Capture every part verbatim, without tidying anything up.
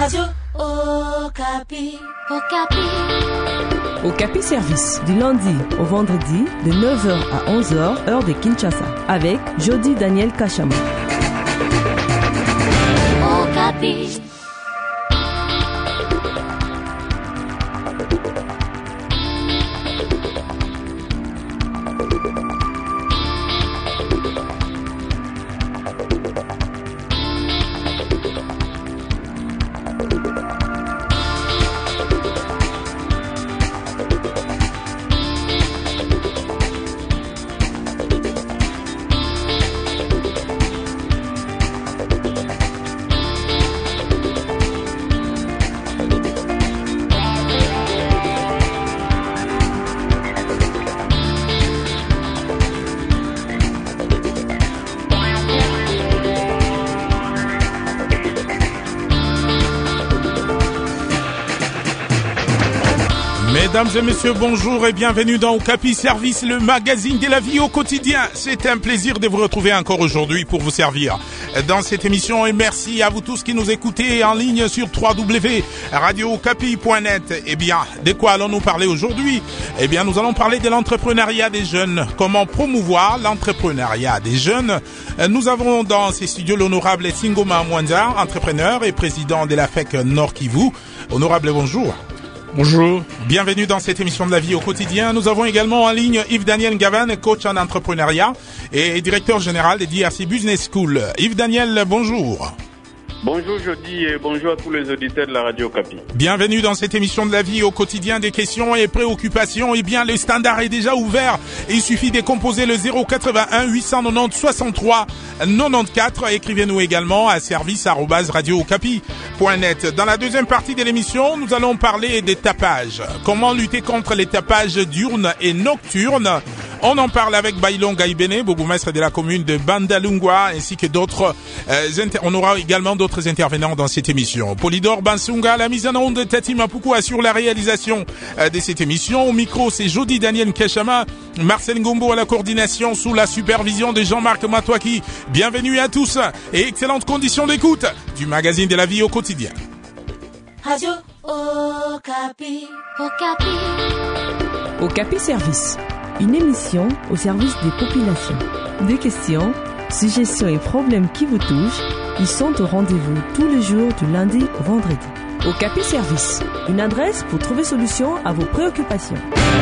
Radio Okapi. Okapi. Okapi Service, du lundi au vendredi, de neuf heures à onze heures, heure de Kinshasa, avec Jody Daniel Kachama. Okapi. Mesdames et messieurs, bonjour et bienvenue dans Okapi Service, le magazine de la vie au quotidien. C'est un plaisir de vous retrouver encore aujourd'hui pour vous servir dans cette émission et merci à vous tous qui nous écoutez en ligne sur w w w point radio okapi point net. Eh bien, de quoi allons-nous parler aujourd'hui? Eh bien, nous allons parler de l'entrepreneuriat des jeunes. Comment promouvoir l'entrepreneuriat des jeunes? Nous avons dans ces studios l'honorable Singoma Mwanza, entrepreneur et président de la F E C Nord Kivu. Honorable, bonjour. Bonjour. Bienvenue dans cette émission de la vie au quotidien. Nous avons également en ligne Yves Daniel Gavan, coach en entrepreneuriat et directeur général des D R C Business School. Yves Daniel, bonjour. Bonjour Jody et bonjour à tous les auditeurs de la Radio Okapi. Bienvenue dans cette émission de la vie au quotidien, des questions et préoccupations. Eh bien, le standard est déjà ouvert. Il suffit de composer le zéro quatre-vingt-un huit cent quatre-vingt-dix soixante-trois quatre-vingt-quatorze. Écrivez-nous également à service arobase radio okapi point net. Dans la deuxième partie de l'émission, nous allons parler des tapages. Comment lutter contre les tapages diurnes et nocturnes? On en parle avec Bailon Gaïbene, bourgmestre de la commune de Bandalungwa, ainsi que d'autres. Euh, inter- on aura également d'autres intervenants dans cette émission. Polydor Bansunga, la mise en onde, Tati Mapuku assure la réalisation euh, de cette émission. Au micro, c'est Jody Daniel Kachama, Marcel Ngombo à la coordination sous la supervision de Jean-Marc Matouaki. Bienvenue à tous et excellentes conditions d'écoute du magazine de la vie au quotidien. Radio Okapi. Okapi. Okapi Service, une émission au service des populations. Des questions, suggestions et problèmes qui vous touchent, ils sont au rendez-vous tous les jours du lundi au vendredi. Okapi Service, une adresse pour trouver solution à vos préoccupations.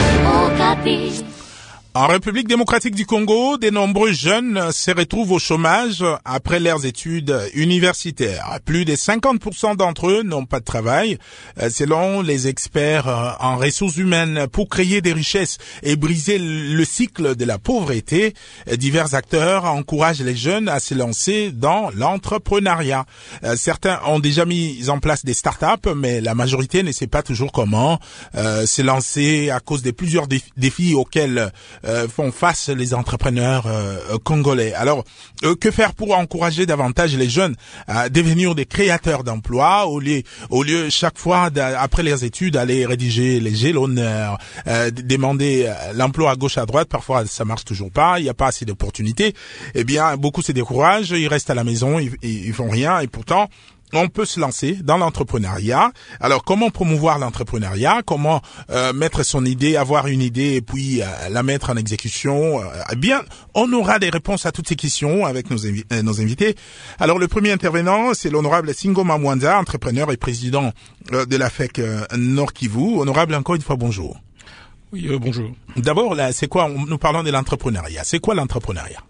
Okapi. En République démocratique du Congo, de nombreux jeunes se retrouvent au chômage après leurs études universitaires. Plus de cinquante pour cent d'entre eux n'ont pas de travail, selon les experts en ressources humaines. Pour créer des richesses et briser le cycle de la pauvreté, divers acteurs encouragent les jeunes à se lancer dans l'entrepreneuriat. Certains ont déjà mis en place des start-up, mais la majorité ne sait pas toujours comment euh, se lancer à cause de plusieurs défis auxquels Euh, font face les entrepreneurs euh, congolais. Alors, euh, que faire pour encourager davantage les jeunes à devenir des créateurs d'emplois au lieu, au lieu chaque fois après leurs études aller rédiger les jalonneurs, euh, demander l'emploi à gauche à droite, parfois ça marche toujours pas, il n'y a pas assez d'opportunités. Eh bien, beaucoup se découragent, ils restent à la maison, ils, ils font rien et pourtant on peut se lancer dans l'entrepreneuriat. Alors, comment promouvoir l'entrepreneuriat? Comment euh, mettre son idée, avoir une idée et puis euh, la mettre en exécution? Eh bien, on aura des réponses à toutes ces questions avec nos, invi- euh, nos invités. Alors, le premier intervenant, c'est l'honorable Singoma Mwanza, entrepreneur et président euh, de la F E C euh, Nord Kivu. Honorable, encore une fois, bonjour. Oui, euh, bonjour. D'abord, là, c'est quoi? Nous parlons de l'entrepreneuriat. C'est quoi l'entrepreneuriat?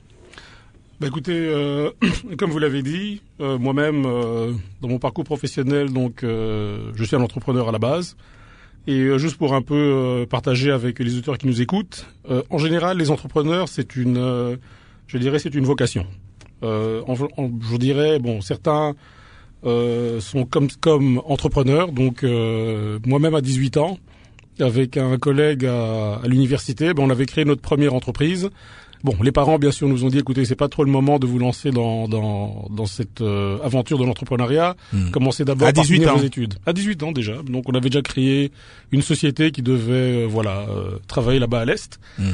Bah écoutez, euh, comme vous l'avez dit, euh, moi-même, euh, dans mon parcours professionnel, donc, euh, je suis un entrepreneur à la base. Et euh, juste pour un peu euh, partager avec les auditeurs qui nous écoutent, euh, en général, les entrepreneurs, c'est une, euh, je dirais, c'est une vocation. Euh, en, en, je dirais, bon, certains euh, sont comme comme entrepreneurs. Donc, euh, moi-même à dix-huit ans, avec un collègue à, à l'université, ben, on avait créé notre première entreprise. Bon, les parents, bien sûr, nous ont dit, écoutez, c'est pas trop le moment de vous lancer dans dans dans cette euh, aventure de l'entrepreneuriat. Mmh. Commencez d'abord à par finir ans. vos études. À dix-huit ans déjà. Donc, on avait déjà créé une société qui devait, euh, voilà, euh, travailler là-bas à l'est. Mmh.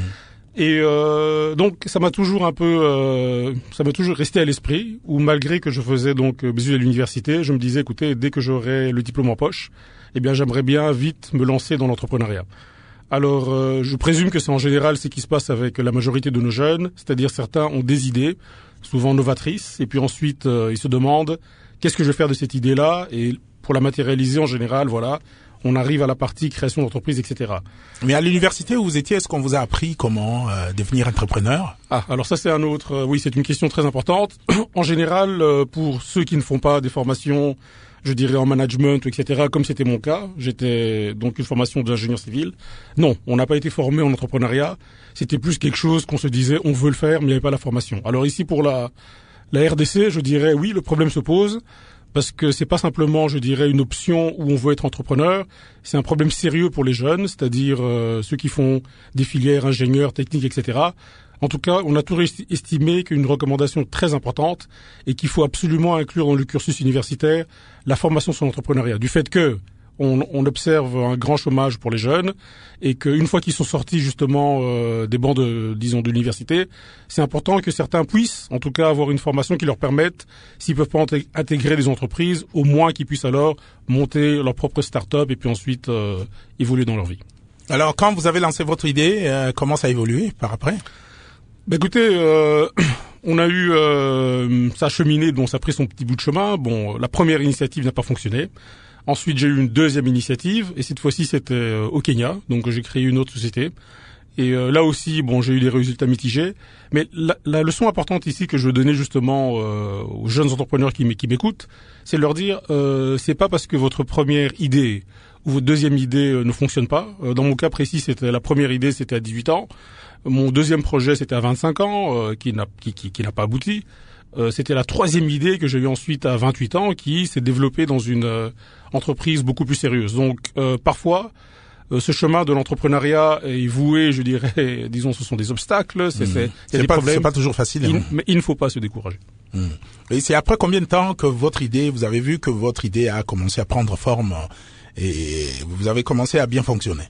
Et euh, donc ça m'a toujours un peu, euh, ça m'a toujours resté à l'esprit. Où malgré que je faisais donc mes études à l'université, je me disais, écoutez, dès que j'aurai le diplôme en poche, eh bien j'aimerais bien vite me lancer dans l'entrepreneuriat. Alors euh, je présume que c'est en général ce qui se passe avec la majorité de nos jeunes, c'est-à-dire certains ont des idées, souvent novatrices, et puis ensuite euh, ils se demandent qu'est-ce que je vais faire de cette idée-là, et pour la matérialiser en général, voilà. On arrive à la partie création d'entreprise, et cetera. Mais à l'université où vous étiez, est-ce qu'on vous a appris comment euh, devenir entrepreneur? Ah, alors ça c'est un autre. Euh, oui, c'est une question très importante. En général, euh, pour ceux qui ne font pas des formations, je dirais en management, et cetera, comme c'était mon cas, j'étais donc une formation d'ingénieur civil. Non, on n'a pas été formé en entrepreneuriat. C'était plus quelque chose qu'on se disait, on veut le faire, mais il n'y avait pas la formation. Alors ici, pour la, la R D C, je dirais oui, le problème se pose. Parce que c'est pas simplement, je dirais, une option où on veut être entrepreneur. C'est un problème sérieux pour les jeunes, c'est-à-dire euh, ceux qui font des filières ingénieurs, techniques, et cetera. En tout cas, on a toujours estimé qu'une recommandation très importante et qu'il faut absolument inclure dans le cursus universitaire la formation sur l'entrepreneuriat. Du fait que on, on observe un grand chômage pour les jeunes et qu'une fois qu'ils sont sortis justement euh, des bancs de, disons, de l'université, c'est important que certains puissent, en tout cas, avoir une formation qui leur permette, s'ils peuvent pas intégrer des entreprises, au moins qu'ils puissent alors monter leur propre start-up et puis ensuite euh, évoluer dans leur vie. Alors, quand vous avez lancé votre idée, euh, comment ça a évolué par après? Ben écoutez, euh, on a eu, euh, ça a cheminé, bon, ça a pris son petit bout de chemin. Bon, la première initiative n'a pas fonctionné. Ensuite, j'ai eu une deuxième initiative, et cette fois-ci, c'était euh, au Kenya. Donc, j'ai créé une autre société. Et euh, là aussi, bon, j'ai eu des résultats mitigés. Mais la, la leçon importante ici que je veux donner justement euh, aux jeunes entrepreneurs qui m'écoutent, c'est de leur dire, euh, c'est pas parce que votre première idée ou votre deuxième idée euh, ne fonctionne pas. Euh, dans mon cas précis, c'était la première idée, c'était à dix-huit ans. Mon deuxième projet, c'était à vingt-cinq ans, euh, qui n'a qui, qui, qui n'a pas abouti. Euh, c'était la troisième idée que j'ai eue ensuite à vingt-huit ans, qui s'est développée dans une euh, entreprise beaucoup plus sérieuse. Donc, euh, parfois, euh, ce chemin de l'entrepreneuriat est voué, je dirais, disons, ce sont des obstacles, c'est, mmh. c'est, il y a des pas, problèmes. C'est pas toujours facile. Il, hein. Mais il ne faut pas se décourager. Mmh. Et c'est après combien de temps que votre idée, vous avez vu que votre idée a commencé à prendre forme et vous avez commencé à bien fonctionner?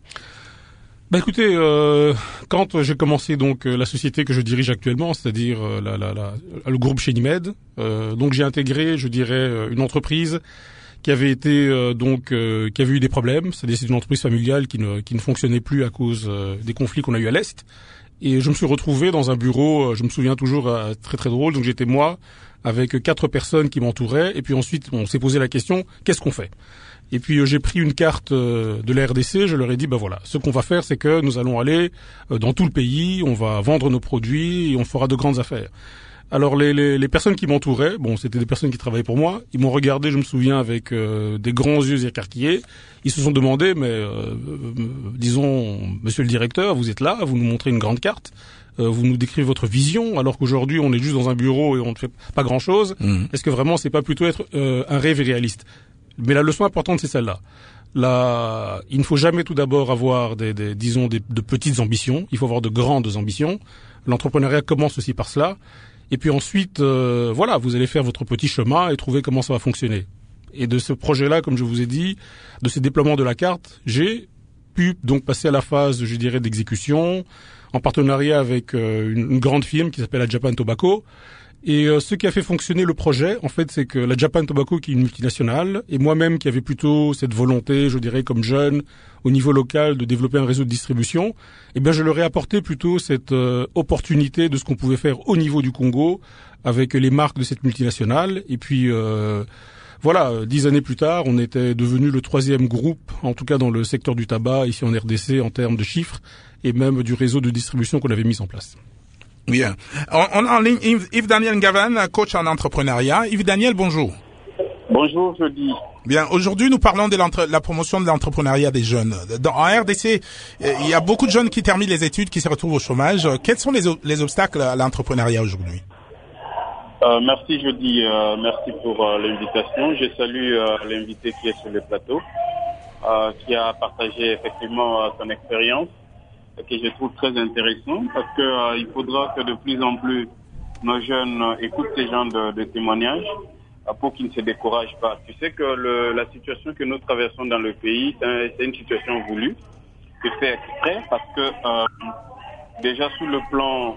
Bah écoutez, euh, quand j'ai commencé donc la société que je dirige actuellement, c'est-à-dire euh, la, la, la, le groupe Chenimed, euh, donc j'ai intégré, je dirais, une entreprise qui avait été euh, donc euh, qui avait eu des problèmes, c'est-à-dire c'est une entreprise familiale qui ne qui ne fonctionnait plus à cause euh, des conflits qu'on a eu à l'est. Et je me suis retrouvé dans un bureau, je me souviens toujours, euh, très très drôle. Donc j'étais moi avec quatre personnes qui m'entouraient, et puis ensuite on s'est posé la question, qu'est-ce qu'on fait? Et puis euh, j'ai pris une carte euh, de la R D C, je leur ai dit, ben voilà, ce qu'on va faire, c'est que nous allons aller euh, dans tout le pays, on va vendre nos produits et on fera de grandes affaires. Alors les, les, les personnes qui m'entouraient, bon, c'était des personnes qui travaillaient pour moi, ils m'ont regardé, je me souviens, avec euh, des grands yeux écarquillés. Ils se sont demandé, mais euh, euh, disons, monsieur le directeur, vous êtes là, vous nous montrez une grande carte, euh, vous nous décrivez votre vision, alors qu'aujourd'hui on est juste dans un bureau et on ne fait pas grand-chose. Mmh. Est-ce que vraiment c'est pas plutôt être euh, un rêve irréaliste? Mais la leçon importante, c'est celle-là. Là, il ne faut jamais tout d'abord avoir des, des disons, des, de petites ambitions. Il faut avoir de grandes ambitions. L'entrepreneuriat commence aussi par cela. Et puis ensuite, euh, voilà, vous allez faire votre petit chemin et trouver comment ça va fonctionner. Et de ce projet-là, comme je vous ai dit, de ce déploiement de la carte, j'ai pu donc passer à la phase, je dirais, d'exécution, en partenariat avec euh, une, une grande firme qui s'appelle la Japan Tobacco. Et euh, ce qui a fait fonctionner le projet, en fait, c'est que la Japan Tobacco, qui est une multinationale, et moi-même qui avait plutôt cette volonté, je dirais, comme jeune, au niveau local, de développer un réseau de distribution, eh bien, je leur ai apporté plutôt cette euh, opportunité de ce qu'on pouvait faire au niveau du Congo, avec les marques de cette multinationale. Et puis, euh, voilà, dix années plus tard, on était devenu le troisième groupe, en tout cas dans le secteur du tabac, ici en R D C, en termes de chiffres, et même du réseau de distribution qu'on avait mis en place. Bien. On a en ligne Yves-Daniel Ngavan, coach en entrepreneuriat. Yves-Daniel, bonjour. Bonjour, je dis. Bien. Aujourd'hui, nous parlons de la promotion de l'entrepreneuriat des jeunes. Dans, en R D C, il y a beaucoup de jeunes qui terminent les études, qui se retrouvent au chômage. Quels sont les, les obstacles à l'entrepreneuriat aujourd'hui? Euh, merci, je dis euh, merci pour euh, l'invitation. Je salue euh, l'invité qui est sur le plateau, euh, qui a partagé effectivement euh, son expérience, que je trouve très intéressant, parce que euh, il faudra que de plus en plus nos jeunes euh, écoutent ces genres de, de témoignages euh, pour qu'ils ne se découragent pas. Tu sais que le, la situation que nous traversons dans le pays, c'est, un, c'est une situation voulue, c'est fait exprès, parce que euh, déjà sur le plan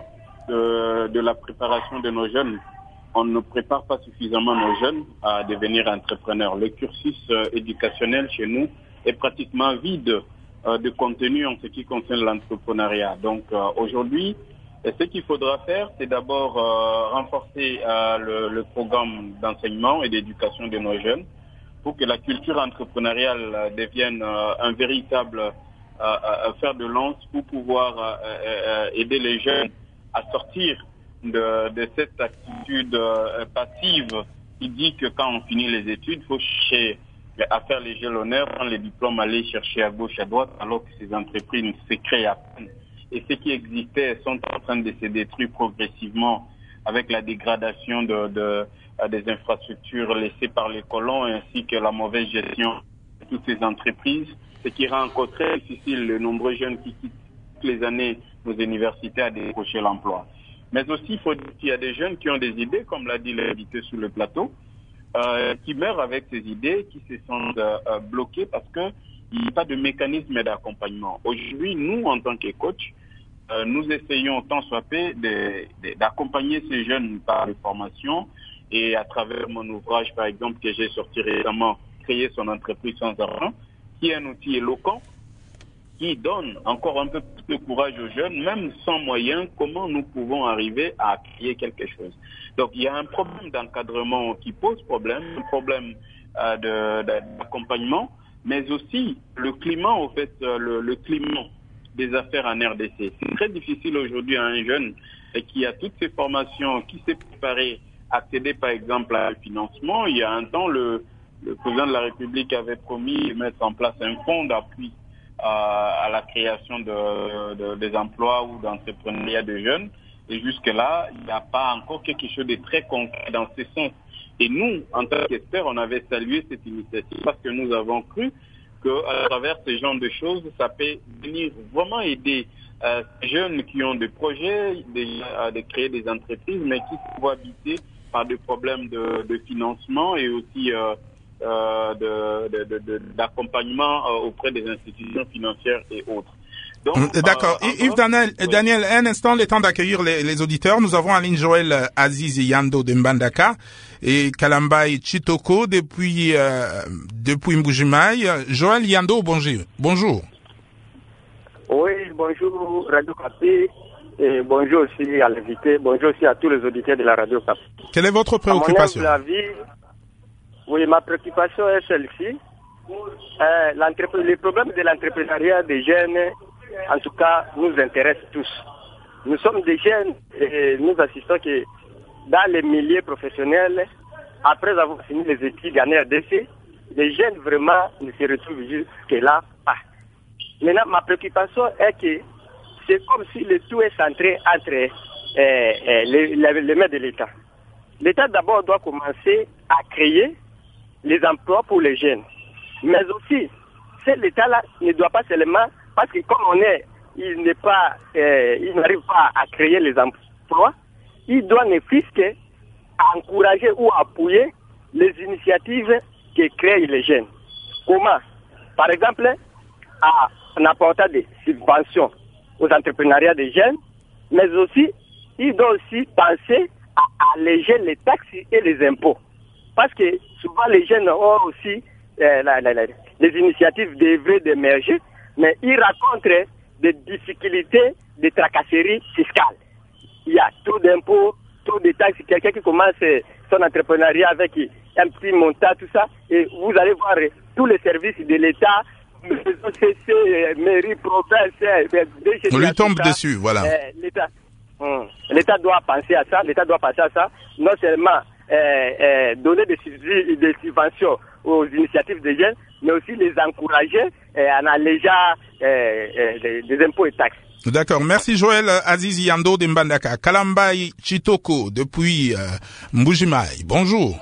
de, de la préparation de nos jeunes, on ne prépare pas suffisamment nos jeunes à devenir entrepreneurs. Le cursus euh, éducationnel chez nous est pratiquement vide euh, de contenu en ce qui concerne l'entrepreneuriat. Donc euh, aujourd'hui, ce qu'il faudra faire, c'est d'abord euh, renforcer euh, le, le programme d'enseignement et d'éducation de nos jeunes pour que la culture entrepreneuriale euh, devienne euh, un véritable euh, euh, fer de lance pour pouvoir euh, euh, aider les jeunes à sortir de, de cette attitude euh, passive qui dit que quand on finit les études, il faut chercher à faire les jeux l'honneur, prendre les diplômes, aller chercher à gauche, à droite, alors que ces entreprises se créent à peine. Et ce qui existait sont en train de se détruire progressivement avec la dégradation de, de, des infrastructures laissées par les colons ainsi que la mauvaise gestion de toutes ces entreprises, ce qui rend encore très difficile les nombreux jeunes qui quittent toutes les années nos universités à décrocher l'emploi. Mais aussi, il faut dire qu'il y a des jeunes qui ont des idées, comme l'a dit l'invité sur le plateau, euh, qui meurent avec ces idées, qui se sentent euh, bloqués parce qu'il n'y a pas de mécanisme d'accompagnement. Aujourd'hui, nous, en tant que coach, Euh, nous essayons tant soit peu de, de, d'accompagner ces jeunes par les formations et à travers mon ouvrage, par exemple, que j'ai sorti récemment, Créer son entreprise sans argent, qui est un outil éloquent qui donne encore un peu plus de courage aux jeunes, même sans moyens, comment nous pouvons arriver à créer quelque chose. Donc il y a un problème d'encadrement qui pose problème, un problème euh, de, de, d'accompagnement, mais aussi le climat, au fait, euh, le, le climat des affaires en R D C. C'est très difficile aujourd'hui à un jeune qui a toutes ces formations, qui s'est préparé à accéder par exemple à un financement. Il y a un temps, le, le président de la République avait promis de mettre en place un fonds d'appui à, à la création de, de, des emplois ou d'entrepreneuriat de jeunes. Et jusque-là, il n'y a pas encore quelque chose de très concret dans ce sens. Et nous, en tant qu'experts, on avait salué cette initiative parce que nous avons cru qu'à travers ce genre de choses, ça peut venir vraiment aider euh, ces jeunes qui ont des projets, de, euh, de créer des entreprises, mais qui sont cohabités par des problèmes de, de financement et aussi euh, euh, de, de, de, de, d'accompagnement euh, auprès des institutions financières et autres. Donc, D'accord. Euh, Yves Daniel, oui. Daniel, un instant, le temps d'accueillir les, les auditeurs. Nous avons en ligne Joël Aziz Yando de Mbandaka et Kalambai Chitoko depuis euh, depuis Mbujimaï. Joël Yando, bonjour. Bonjour. Oui, bonjour Radio Kapi et bonjour aussi à l'invité. Bonjour aussi à tous les auditeurs de la Radio Kapi. Quelle est votre préoccupation? À mon humble avis, oui, ma préoccupation est celle-ci. Euh, les problèmes de l'entrepreneuriat des jeunes, en tout cas, nous intéressent tous. Nous sommes des jeunes et nous assistons que dans les milieux professionnels, après avoir fini les études en R D C, les jeunes vraiment ne se retrouvent jusque là pas. Maintenant, ma préoccupation est que c'est comme si le tout est centré entre euh, euh, les, les, les mains de l'État. L'État d'abord doit commencer à créer les emplois pour les jeunes. Mais aussi, c'est l'État-là ne doit pas seulement, parce que comme on est, il n'est pas, euh, il n'arrive pas à créer les emplois, il doit ne plus qu'encourager ou appuyer les initiatives que créent les jeunes. Comment? Par exemple, à, en apportant des subventions aux entrepreneuriats des jeunes, mais aussi, il doit aussi penser à alléger les taxes et les impôts. Parce que souvent les jeunes ont aussi euh, la, la, la, les initiatives devraient d'émerger, mais ils rencontrent des difficultés de tracasserie fiscale. Il y a trop d'impôts, trop de taxes. Quelqu'un qui commence son entrepreneuriat avec un petit montant, tout ça, et vous allez voir tous les services de l'État, mairie, province, D G C, on lui tombe dessus, voilà. Euh, L'État, hum, l'État doit penser à ça, l'État doit penser à ça, non seulement euh, euh, donner des, des subventions aux initiatives des jeunes, mais aussi les encourager euh, en allégeant euh, euh, des, des impôts et taxes. D'accord. Merci Joël Aziz Yando de Mbandaka. Kalambai Chitoko depuis euh, Mbujimaï. Bonjour.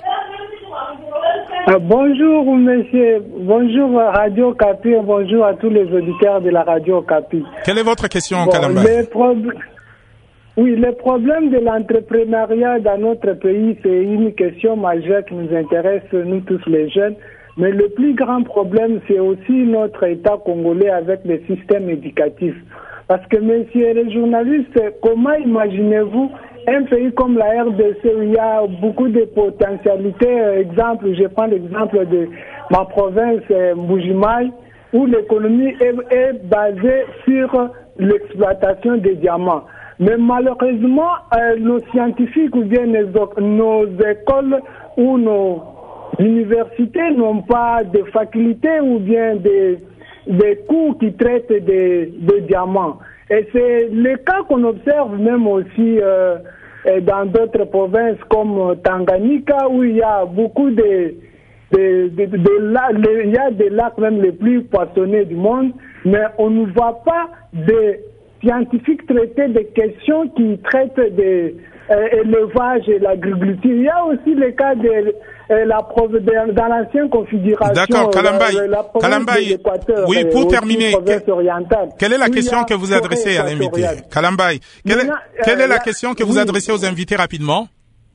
Euh, bonjour monsieur, bonjour Radio Kapi, bonjour à tous les auditeurs de la Radio Kapi. Quelle est votre question, bon, Kalambai? prob... Oui, le problème de l'entrepreneuriat dans notre pays, c'est une question majeure qui nous intéresse, nous tous les jeunes. Mais le plus grand problème, c'est aussi notre État congolais avec le système éducatif. Parce que, messieurs les journalistes, comment imaginez-vous un pays comme la R D C où il y a beaucoup de potentialités? Exemple, je prends l'exemple de ma province, Mbuji-Mayi, où l'économie est, est basée sur l'exploitation des diamants. Mais malheureusement, euh, nos scientifiques ou bien nos, nos écoles ou nos universités n'ont pas de facultés ou bien des, des cours qui traitent des, des diamants. Et c'est le cas qu'on observe même aussi euh, dans d'autres provinces comme Tanganyika, où il y a beaucoup de, de, de, de, de lacs, il y a des lacs même les plus poissonnés du monde, mais on ne voit pas de scientifiques traiter des questions qui traitent de euh, l'élevage et l'agriculture. Il y a aussi le cas de euh, la de, dans l'ancienne configuration. D'accord, Kalambay. La, la Kalambay. Oui, pour terminer, que, quelle est la question que vous adressez à l'invité? Kalambay, quelle, Maintenant, est, quelle euh, est la, la question que vous oui. adressez aux invités rapidement?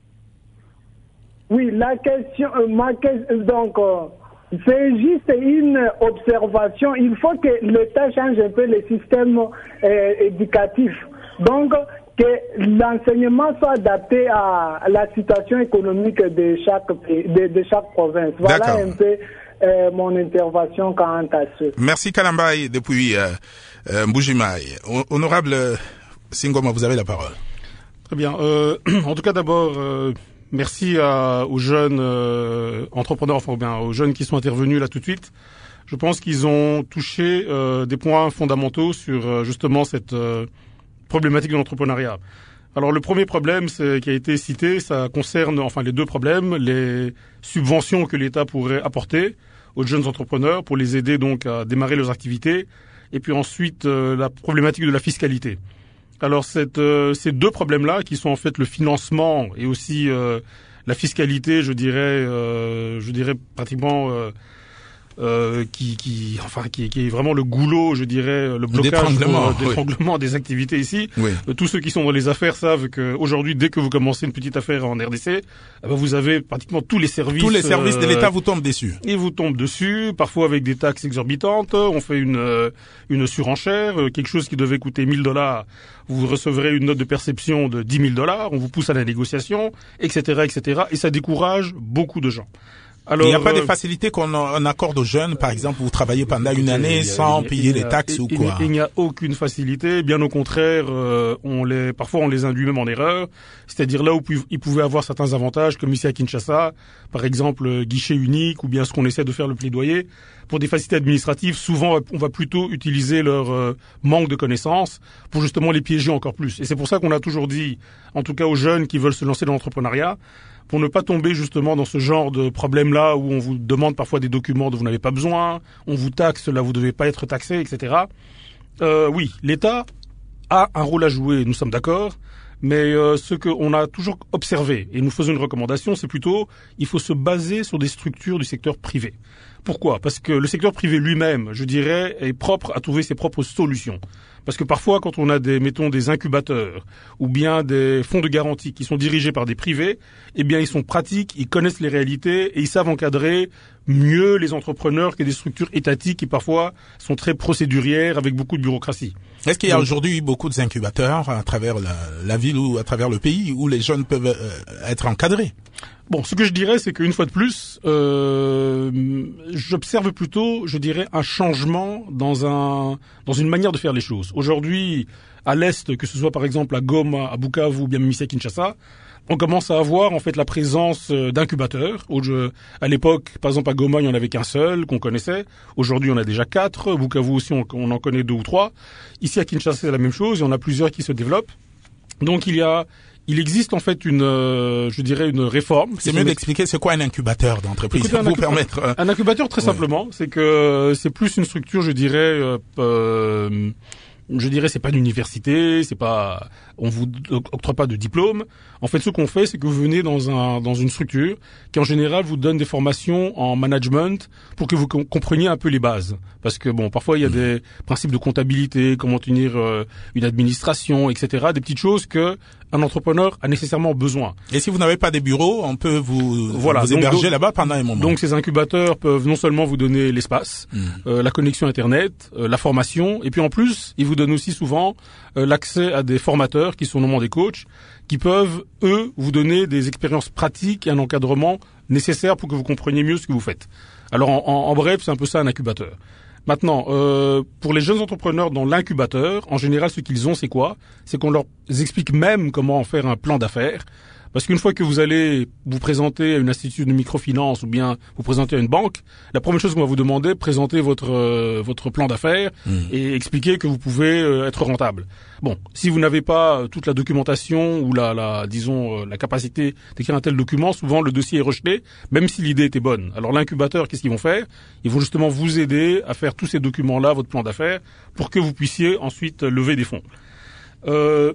Oui, la question, euh, ma question, donc, euh, c'est juste une observation. Il faut que l'État change un peu le système euh, éducatif. Donc, que l'enseignement soit adapté à la situation économique de chaque de, de chaque province. Voilà un peu euh, mon intervention quant à ce. Merci Kalambay depuis euh, euh, Mbuji-Mayi. Honorable Singoma, vous avez la parole. Très bien. Euh, en tout cas, d'abord, euh, merci à, aux jeunes euh, entrepreneurs, enfin bien aux jeunes qui sont intervenus là tout de suite. Je pense qu'ils ont touché euh, des points fondamentaux sur euh, justement cette euh, problématique de l'entrepreneuriat. Alors le premier problème c'est, qui a été cité, ça concerne enfin les deux problèmes, les subventions que l'État pourrait apporter aux jeunes entrepreneurs pour les aider donc à démarrer leurs activités, et puis ensuite euh, la problématique de la fiscalité. Alors cette, euh, ces deux problèmes-là qui sont en fait le financement et aussi euh, la fiscalité, je dirais, euh, je dirais pratiquement euh, Euh, qui, qui, enfin, qui, qui est vraiment le goulot, je dirais, le blocage, d'étranglement, euh, d'étranglement oui. des activités ici. Oui. Euh, tous ceux qui sont dans les affaires savent que aujourd'hui, dès que vous commencez une petite affaire en R D C, eh ben, vous avez pratiquement tous les services. Tous les services euh, de l'État vous tombent dessus. Ils vous tombent dessus, parfois avec des taxes exorbitantes. On fait une euh, une surenchère, quelque chose qui devait coûter mille dollars, vous recevrez une note de perception de dix mille dollars. On vous pousse à la négociation, et cetera, et cetera. Et ça décourage beaucoup de gens. Alors, il n'y a pas euh, de facilité qu'on on accorde aux jeunes, par exemple, vous travaillez pendant une année a, sans a, payer a, les taxes il, ou quoi? Il n'y a aucune facilité, bien au contraire, euh, on les, parfois on les induit même en erreur. C'est-à-dire là où ils pouvaient avoir certains avantages, comme ici à Kinshasa, par exemple guichet unique, ou bien ce qu'on essaie de faire le plaidoyer. Pour des facilités administratives, souvent on va plutôt utiliser leur euh, manque de connaissances pour justement les piéger encore plus. Et c'est pour ça qu'on a toujours dit, en tout cas aux jeunes qui veulent se lancer dans l'entrepreneuriat, pour ne pas tomber justement dans ce genre de problème-là où on vous demande parfois des documents dont vous n'avez pas besoin, on vous taxe là où vous ne devez pas être taxé, et cetera. Euh, oui, l'État a un rôle à jouer, nous sommes d'accord, mais euh, ce qu'on a toujours observé, et nous faisons une recommandation, c'est plutôt il faut se baser sur des structures du secteur privé. Pourquoi? Parce que le secteur privé lui-même, je dirais, est propre à trouver ses propres solutions. Parce que parfois, quand on a des, mettons, des incubateurs ou bien des fonds de garantie qui sont dirigés par des privés, eh bien, ils sont pratiques, ils connaissent les réalités et ils savent encadrer mieux les entrepreneurs que des structures étatiques qui parfois sont très procédurières avec beaucoup de bureaucratie. Est-ce qu'il y a Donc, aujourd'hui beaucoup d'incubateurs à travers la, la ville ou à travers le pays où les jeunes peuvent euh, être encadrés? Bon, ce que je dirais, c'est qu'une fois de plus, euh, j'observe plutôt, je dirais, un changement dans un dans une manière de faire les choses. Aujourd'hui, à l'est, que ce soit par exemple à Goma, à Bukavu ou bien même ici à Kinshasa, on commence à avoir en fait la présence d'incubateurs. À l'époque, par exemple à Goma, il n'y en avait qu'un seul qu'on connaissait. Aujourd'hui, on a déjà quatre. Bukavu aussi, on, on en connaît deux ou trois. Ici à Kinshasa, c'est la même chose. Il y en a plusieurs qui se développent. Donc il y a Il existe en fait une, euh, je dirais une réforme. C'est mieux d'expliquer c'est quoi un incubateur d'entreprise. Écoutez, pour vous permettre. Euh... Un incubateur très ouais. simplement, c'est que c'est plus une structure, je dirais, euh, euh, je dirais c'est pas une université, c'est pas, on vous octroie pas de diplôme. En fait, ce qu'on fait, c'est que vous venez dans un dans une structure qui en général vous donne des formations en management pour que vous compreniez un peu les bases. Parce que bon, parfois il y a mmh. des principes de comptabilité, comment tenir euh, une administration, et cetera. Des petites choses que un entrepreneur a nécessairement besoin. Et si vous n'avez pas des bureaux, on peut vous, voilà, vous héberger donc, là-bas pendant un moment. Donc ces incubateurs peuvent non seulement vous donner l'espace, mmh. euh, la connexion Internet, euh, la formation, et puis en plus, ils vous donne aussi souvent euh, l'accès à des formateurs qui sont normalement des coachs, qui peuvent, eux, vous donner des expériences pratiques et un encadrement nécessaire pour que vous compreniez mieux ce que vous faites. Alors, en, en, en bref, c'est un peu ça un incubateur. Maintenant, euh, pour les jeunes entrepreneurs dans l'incubateur, en général, ce qu'ils ont, c'est quoi? C'est qu'on leur explique même comment faire un plan d'affaires. Parce qu'une fois que vous allez vous présenter à une institution de microfinance ou bien vous présenter à une banque, la première chose qu'on va vous demander, présenter votre euh, votre plan d'affaires mmh. et expliquer que vous pouvez euh, être rentable. Bon, si vous n'avez pas toute la documentation ou la, la disons euh, la capacité d'écrire un tel document, souvent le dossier est rejeté, même si l'idée était bonne. Alors l'incubateur, qu'est-ce qu'ils vont faire? Ils vont justement vous aider à faire tous ces documents-là, votre plan d'affaires, pour que vous puissiez ensuite lever des fonds. Euh,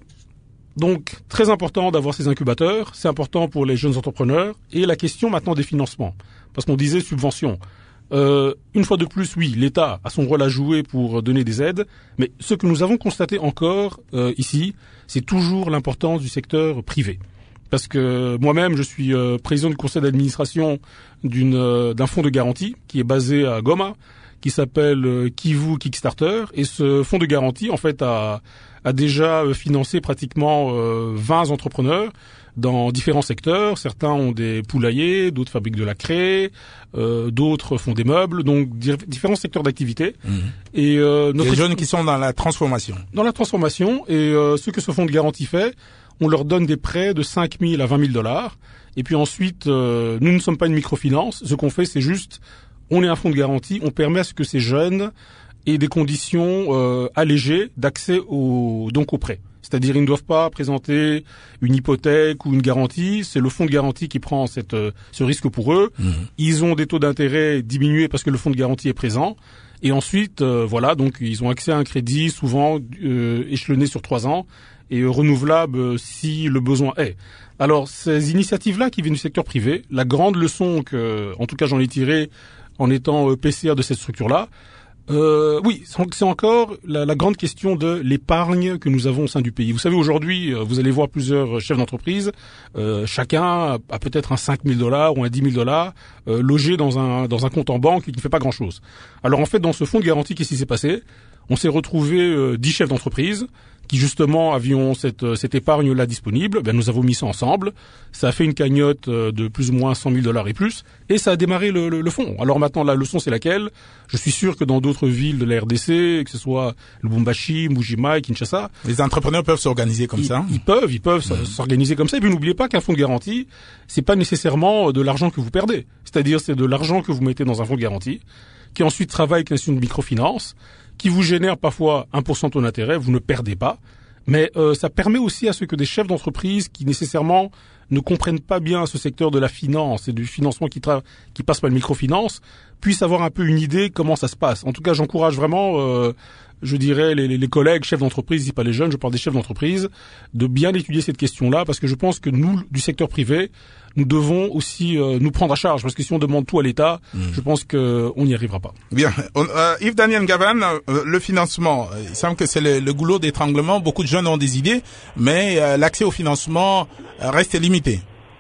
Donc, très important d'avoir ces incubateurs, c'est important pour les jeunes entrepreneurs. Et la question maintenant des financements, parce qu'on disait subvention. Euh, une fois de plus, oui, l'État a son rôle à jouer pour donner des aides, mais ce que nous avons constaté encore euh, ici, c'est toujours l'importance du secteur privé. Parce que moi-même, je suis euh, président du conseil d'administration d'une euh, d'un fonds de garantie qui est basé à Goma, qui s'appelle euh, Kivu Kickstarter, et ce fonds de garantie, en fait, a a déjà financé pratiquement euh, vingt entrepreneurs dans différents secteurs. Certains ont des poulaillers, d'autres fabriquent de la craie, euh, d'autres font des meubles, donc di- différents secteurs d'activité. Mmh. Et euh, notre... les jeunes qui sont dans la transformation. Dans la transformation, et euh, ce que ce fonds de garantie fait, on leur donne des prêts de cinq mille à vingt mille dollars. Et puis ensuite, euh, nous ne sommes pas une microfinance. Ce qu'on fait, c'est juste, on est un fonds de garantie, on permet à ce que ces jeunes et des conditions euh, allégées d'accès au donc au prêt. C'est-à-dire, ils ne doivent pas présenter une hypothèque ou une garantie. C'est le fonds de garantie qui prend cette euh, ce risque pour eux. Mmh. Ils ont des taux d'intérêt diminués parce que le fonds de garantie est présent. Et ensuite, euh, voilà, donc ils ont accès à un crédit souvent euh, échelonné sur trois ans et euh, renouvelable euh, si le besoin est. Alors, ces initiatives-là qui viennent du secteur privé, la grande leçon que, en tout cas, j'en ai tirée en étant euh, P C A de cette structure-là, Euh, oui, c'est encore la, la grande question de l'épargne que nous avons au sein du pays. Vous savez, aujourd'hui, vous allez voir plusieurs chefs d'entreprise, euh, chacun a, a peut-être un cinq mille dollars ou un dix mille dollars euh, logé dans un dans un compte en banque qui ne fait pas grand-chose. Alors en fait, dans ce fonds de garantie, qu'est-ce qui s'est passé? On s'est retrouvé euh, dix chefs d'entreprise qui justement avions cette cette épargne-là disponible. Ben, nous avons mis ça ensemble. Ça a fait une cagnotte de plus ou moins cent mille dollars et plus, et ça a démarré le, le, le fonds. Alors maintenant, la leçon, c'est laquelle? Je suis sûr que dans d'autres villes de la R D C, que ce soit Lubumbashi, Mbuji-Mayi, Kinshasa, les entrepreneurs peuvent s'organiser comme ils, ça. Ils peuvent, ils peuvent mmh. s'organiser comme ça. Et puis n'oubliez pas qu'un fonds de garantie, c'est pas nécessairement de l'argent que vous perdez. C'est-à-dire, c'est de l'argent que vous mettez dans un fonds de garantie, qui ensuite travaille avec l'institution de microfinance, qui vous génère parfois un pour cent de taux d'intérêt, vous ne perdez pas. Mais euh, ça permet aussi à ce que des chefs d'entreprise qui nécessairement ne comprennent pas bien ce secteur de la finance et du financement qui, tra- qui passe par la microfinance puissent avoir un peu une idée comment ça se passe. En tout cas, j'encourage vraiment, euh, je dirais, les, les collègues chefs d'entreprise, si pas les jeunes, je parle des chefs d'entreprise, de bien étudier cette question-là, parce que je pense que nous, du secteur privé, nous devons aussi euh, nous prendre à charge, parce que si on demande tout à l'État, mmh. je pense qu'on n'y arrivera pas. Bien. Euh, Yves Daniel Gavan, euh, le financement, il semble que c'est le, le goulot d'étranglement. Beaucoup de jeunes ont des idées, mais euh, l'accès au financement euh, reste limité.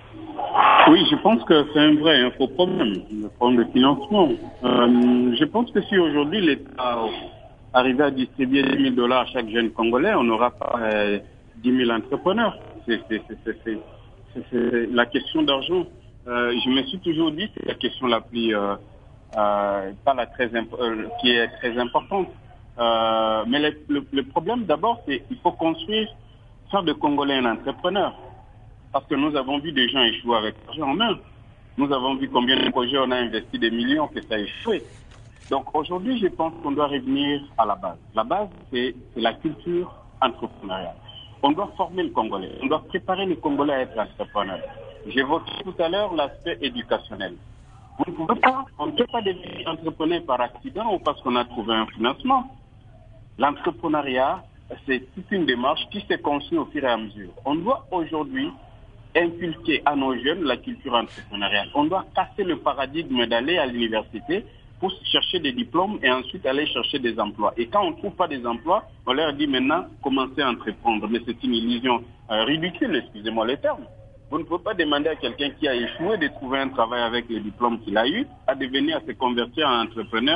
Oui, je pense que c'est un vrai un faux problème, le problème de financement. Euh, je pense que si aujourd'hui l'État arrivait à distribuer dix mille dollars à chaque jeune Congolais, on n'aura pas euh, dix mille entrepreneurs. C'est, c'est, c'est, c'est, c'est, c'est, c'est la question d'argent. Euh, je me suis toujours dit que c'est la question la plus, euh, euh, pas la très imp- euh, qui est très importante. Euh, mais le, le, le problème d'abord, c'est qu'il faut construire, faire de Congolais un entrepreneur. Parce que nous avons vu des gens échouer avec l'argent en main. Nous avons vu combien de projets on a investi des millions que ça a échoué. Donc aujourd'hui, je pense qu'on doit revenir à la base. La base, c'est, c'est la culture entrepreneuriale. On doit former le Congolais. On doit préparer le Congolais à être entrepreneur. J'évoquais tout à l'heure l'aspect éducationnel. Vous ne pouvez pas, on ne peut pas devenir entrepreneur par accident ou parce qu'on a trouvé un financement. L'entrepreneuriat, c'est toute une démarche qui s'est construite au fur et à mesure. On doit aujourd'hui inculquer à nos jeunes la culture entrepreneuriale. On doit casser le paradigme d'aller à l'université pour chercher des diplômes et ensuite aller chercher des emplois. Et quand on ne trouve pas des emplois, on leur dit maintenant, commencez à entreprendre. Mais c'est une illusion euh, ridicule, excusez-moi le terme. Vous ne pouvez pas demander à quelqu'un qui a échoué de trouver un travail avec les diplômes qu'il a eu, à devenir, à se convertir en entrepreneur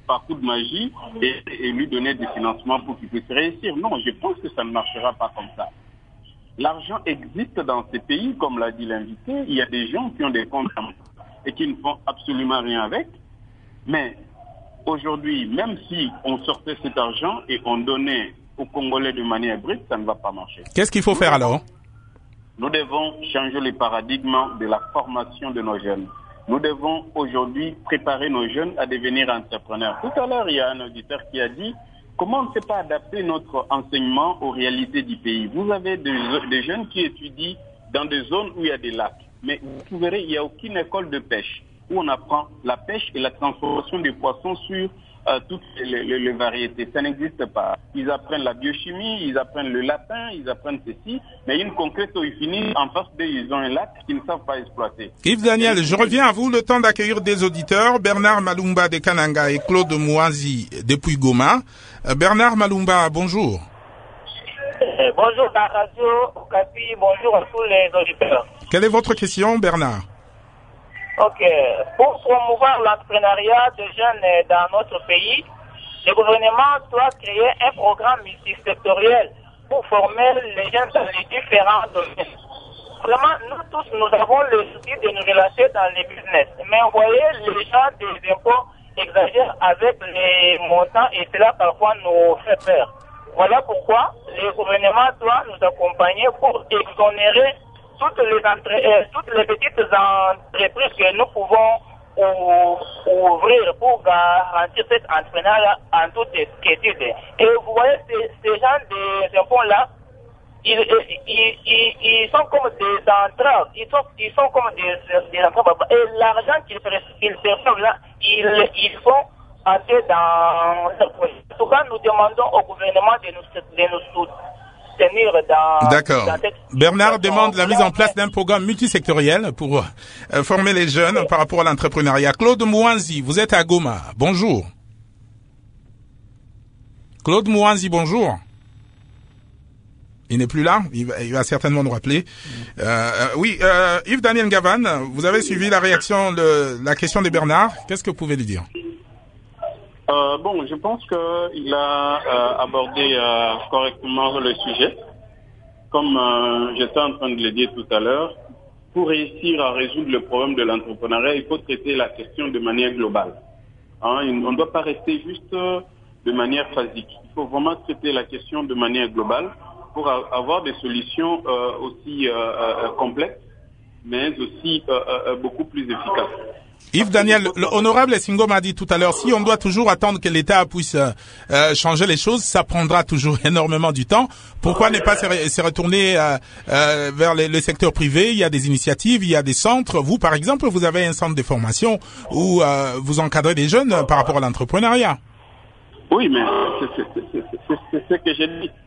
par coup de magie et, et lui donner des financements pour qu'il puisse réussir. Non, je pense que ça ne marchera pas comme ça. L'argent existe dans ces pays, comme l'a dit l'invité. Il y a des gens qui ont des comptes et qui ne font absolument rien avec. Mais aujourd'hui, même si on sortait cet argent et on donnait aux Congolais de manière brute, ça ne va pas marcher. Qu'est-ce qu'il faut faire alors? Nous devons changer le paradigme de la formation de nos jeunes. Nous devons aujourd'hui préparer nos jeunes à devenir entrepreneurs. Tout à l'heure, il y a un auditeur qui a dit comment on ne sait pas adapter notre enseignement aux réalités du pays. Vous avez des, des jeunes qui étudient dans des zones où il y a des lacs. Mais vous verrez, il n'y a aucune école de pêche où on apprend la pêche et la transformation des poissons sur euh, toutes les, les, les variétés. Ça n'existe pas. Ils apprennent la biochimie, ils apprennent le latin, ils apprennent ceci, mais une concrète où ils finissent en face d'eux, ils ont un lac qu'ils ne savent pas exploiter. Yves Daniel, je reviens à vous, le temps d'accueillir des auditeurs. Bernard Malumba de Kananga et Claude Mouazi depuis Goma. Euh, Bernard Malumba, bonjour. Euh, bonjour la radio Okapi, bonjour à tous les auditeurs. Quelle est votre question, Bernard? Ok. Pour promouvoir l'entrepreneuriat des jeunes dans notre pays, le gouvernement doit créer un programme multisectoriel pour former les jeunes dans les différents domaines. Vraiment, nous tous, nous avons le souci de nous relancer dans les business. Mais vous voyez, les gens des impôts exagèrent avec les montants et cela parfois nous fait peur. Voilà pourquoi le gouvernement doit nous accompagner pour exonérer toutes les, entre... euh, toutes les petites entreprises que nous pouvons ou... ouvrir pour garantir cet entrepreneuriat en toute quiétude. Et vous voyez, ces, ces gens des impôts-là, ils, ils, ils, ils sont comme des entraves, ils sont, ils sont comme des, des entraves. Et l'argent qu'ils perçoivent là, ils, ils font entrer dans ce projet. En tout cas, nous demandons au gouvernement de nous, de nous soutenir. Dans, D'accord. dans cette... Bernard demande la mise en place d'un programme multisectoriel pour euh, former les jeunes par rapport à l'entrepreneuriat. Claude Mouanzi, vous êtes à Goma. Bonjour. Claude Mouanzi, bonjour. Il n'est plus là. Il va, il va certainement nous rappeler. Euh, euh, oui, euh, Yves Daniel Gavan, vous avez suivi la réaction de la question de Bernard. Qu'est-ce que vous pouvez lui dire? Euh, bon, je pense qu'il a euh, abordé euh, correctement le sujet. Comme euh, j'étais en train de le dire tout à l'heure, pour réussir à résoudre le problème de l'entrepreneuriat, il faut traiter la question de manière globale. Hein, on ne doit pas rester juste de manière phasique. Il faut vraiment traiter la question de manière globale pour a- avoir des solutions euh, aussi euh, euh, complexes, mais aussi euh, euh, beaucoup plus efficaces. Yves Daniel, le honorable Singo m'a dit tout à l'heure, si on doit toujours attendre que l'État puisse euh, changer les choses, ça prendra toujours énormément du temps. Pourquoi ne pas se, re- se retourner euh, euh, vers le, le secteur privé? Il y a des initiatives, il y a des centres. Vous, par exemple, vous avez un centre de formation où euh, vous encadrez des jeunes par rapport à l'entrepreneuriat. Oui, mais c'est, c'est, c'est, c'est, c'est ce que j'ai dit.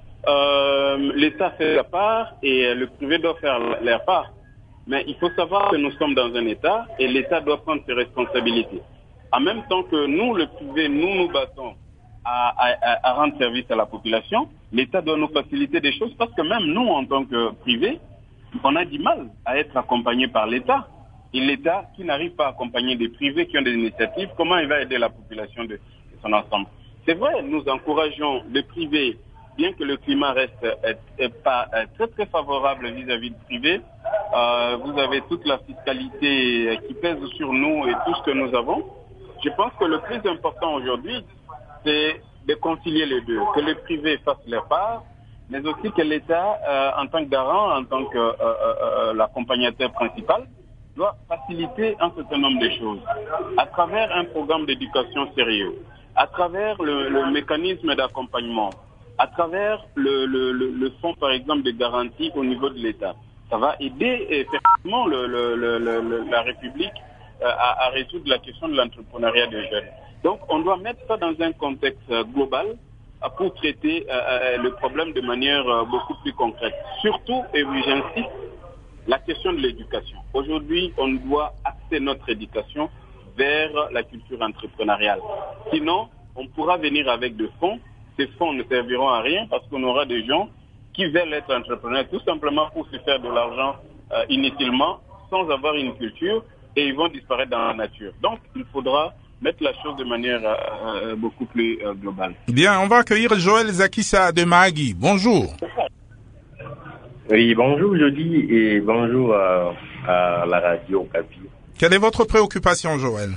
Euh, L'État fait sa part et le privé doit faire leur part. Mais il faut savoir que nous sommes dans un État et l'État doit prendre ses responsabilités. En même temps que nous, le privé, nous nous battons à, à, à rendre service à la population, l'État doit nous faciliter des choses parce que même nous, en tant que privé, on a du mal à être accompagné par l'État. Et l'État qui n'arrive pas à accompagner des privés qui ont des initiatives, comment il va aider la population de, de son ensemble? C'est vrai, nous encourageons le privé, bien que le climat reste est, est pas est très très favorable vis-à-vis du privé. Euh, vous avez toute la fiscalité qui pèse sur nous et tout ce que nous avons. Je pense que le plus important aujourd'hui, c'est de concilier les deux, que le privé fasse leur part, mais aussi que l'État, euh, en tant que garant, en tant que euh, euh, l'accompagnateur principal, doit faciliter un certain nombre de choses à travers un programme d'éducation sérieux, à travers le, le mécanisme d'accompagnement, à travers le, le, le, le fonds, par exemple, de garantie au niveau de l'État. Ça va aider effectivement le, le, le, le, la République euh, à, à résoudre la question de l'entrepreneuriat des jeunes. Donc, on doit mettre ça dans un contexte euh, global euh, pour traiter euh, le problème de manière euh, beaucoup plus concrète. Surtout, et oui, j'insiste, la question de l'éducation. Aujourd'hui, on doit axer notre éducation vers la culture entrepreneuriale. Sinon, on pourra venir avec des fonds. Ces fonds ne serviront à rien parce qu'on aura des gens qui veulent être entrepreneurs tout simplement pour se faire de l'argent euh, inutilement, sans avoir une culture, et ils vont disparaître dans la nature. Donc, il faudra mettre la chose de manière euh, beaucoup plus euh, globale. Bien, on va accueillir Joël Zakissa de Mahagui. Bonjour. Oui, bonjour Jody et bonjour à, à la radio Okapi. Quelle est votre préoccupation, Joël?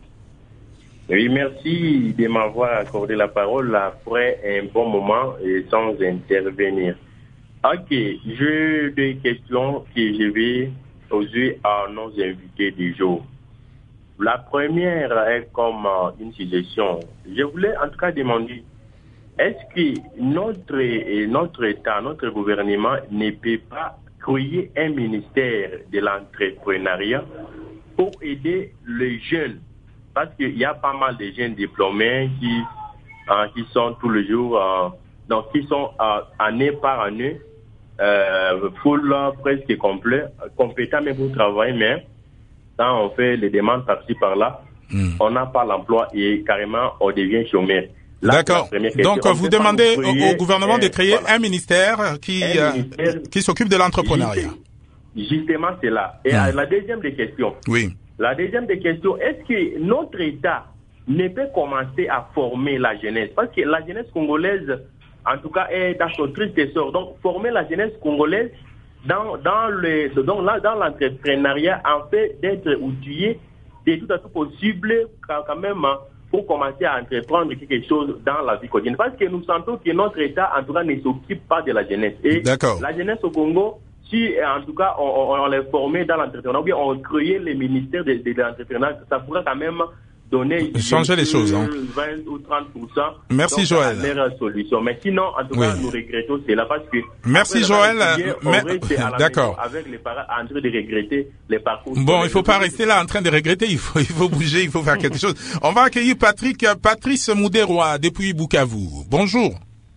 Oui, merci de m'avoir accordé la parole après un bon moment et sans intervenir. Ok, j'ai des questions que je vais poser à nos invités du jour. La première est comme une suggestion. Je voulais en tout cas demander, est-ce que notre, notre État, notre gouvernement ne peut pas créer un ministère de l'entrepreneuriat pour aider les jeunes? Parce qu'il y a pas mal de jeunes diplômés qui, euh, qui sont tous les jours, euh, donc qui sont euh, année par année, euh, full, presque complet, compétents même pour travailler, mais quand on fait les demandes par-ci par-là, mm. on n'a pas l'emploi et carrément on devient chômeur. Là, d'accord. Donc vous demandez au, au gouvernement de créer voilà. un ministère qui, un euh, ministère qui s'occupe de l'entrepreneuriat. Justement, c'est là. Et mm. la deuxième des questions. Oui. La deuxième des questions, est-ce que notre État ne peut commencer à former la jeunesse? Parce que la jeunesse congolaise, en tout cas, est dans son triste sort. Donc, former la jeunesse congolaise dans, dans le, donc là, dans l'entrepreneuriat, en fait, d'être outillé, c'est tout à fait possible, quand même, pour commencer à entreprendre quelque chose dans la vie quotidienne. Parce que nous sentons que notre État, en tout cas, ne s'occupe pas de la jeunesse. Et d'accord. La jeunesse au Congo, si en tout cas on, on, on les formait dans l'entrepreneuriat, ou bien on créait les ministères de, de, de l'entrepreneuriat, ça pourrait quand même donner changer les choses, hein. vingt ou trente pour cent. Merci donc, Joël. La solution. Mais sinon, en tout oui. cas, nous regrettons cela parce que. Merci Joël. Mais... D'accord. Avec les parents en train de regretter les parcours. Bon, il faut pas rester là en train de regretter. Il faut, il faut bouger, il faut faire quelque chose. On va accueillir Patrick, Patrice Moudéroy depuis Bukavu. Bonjour.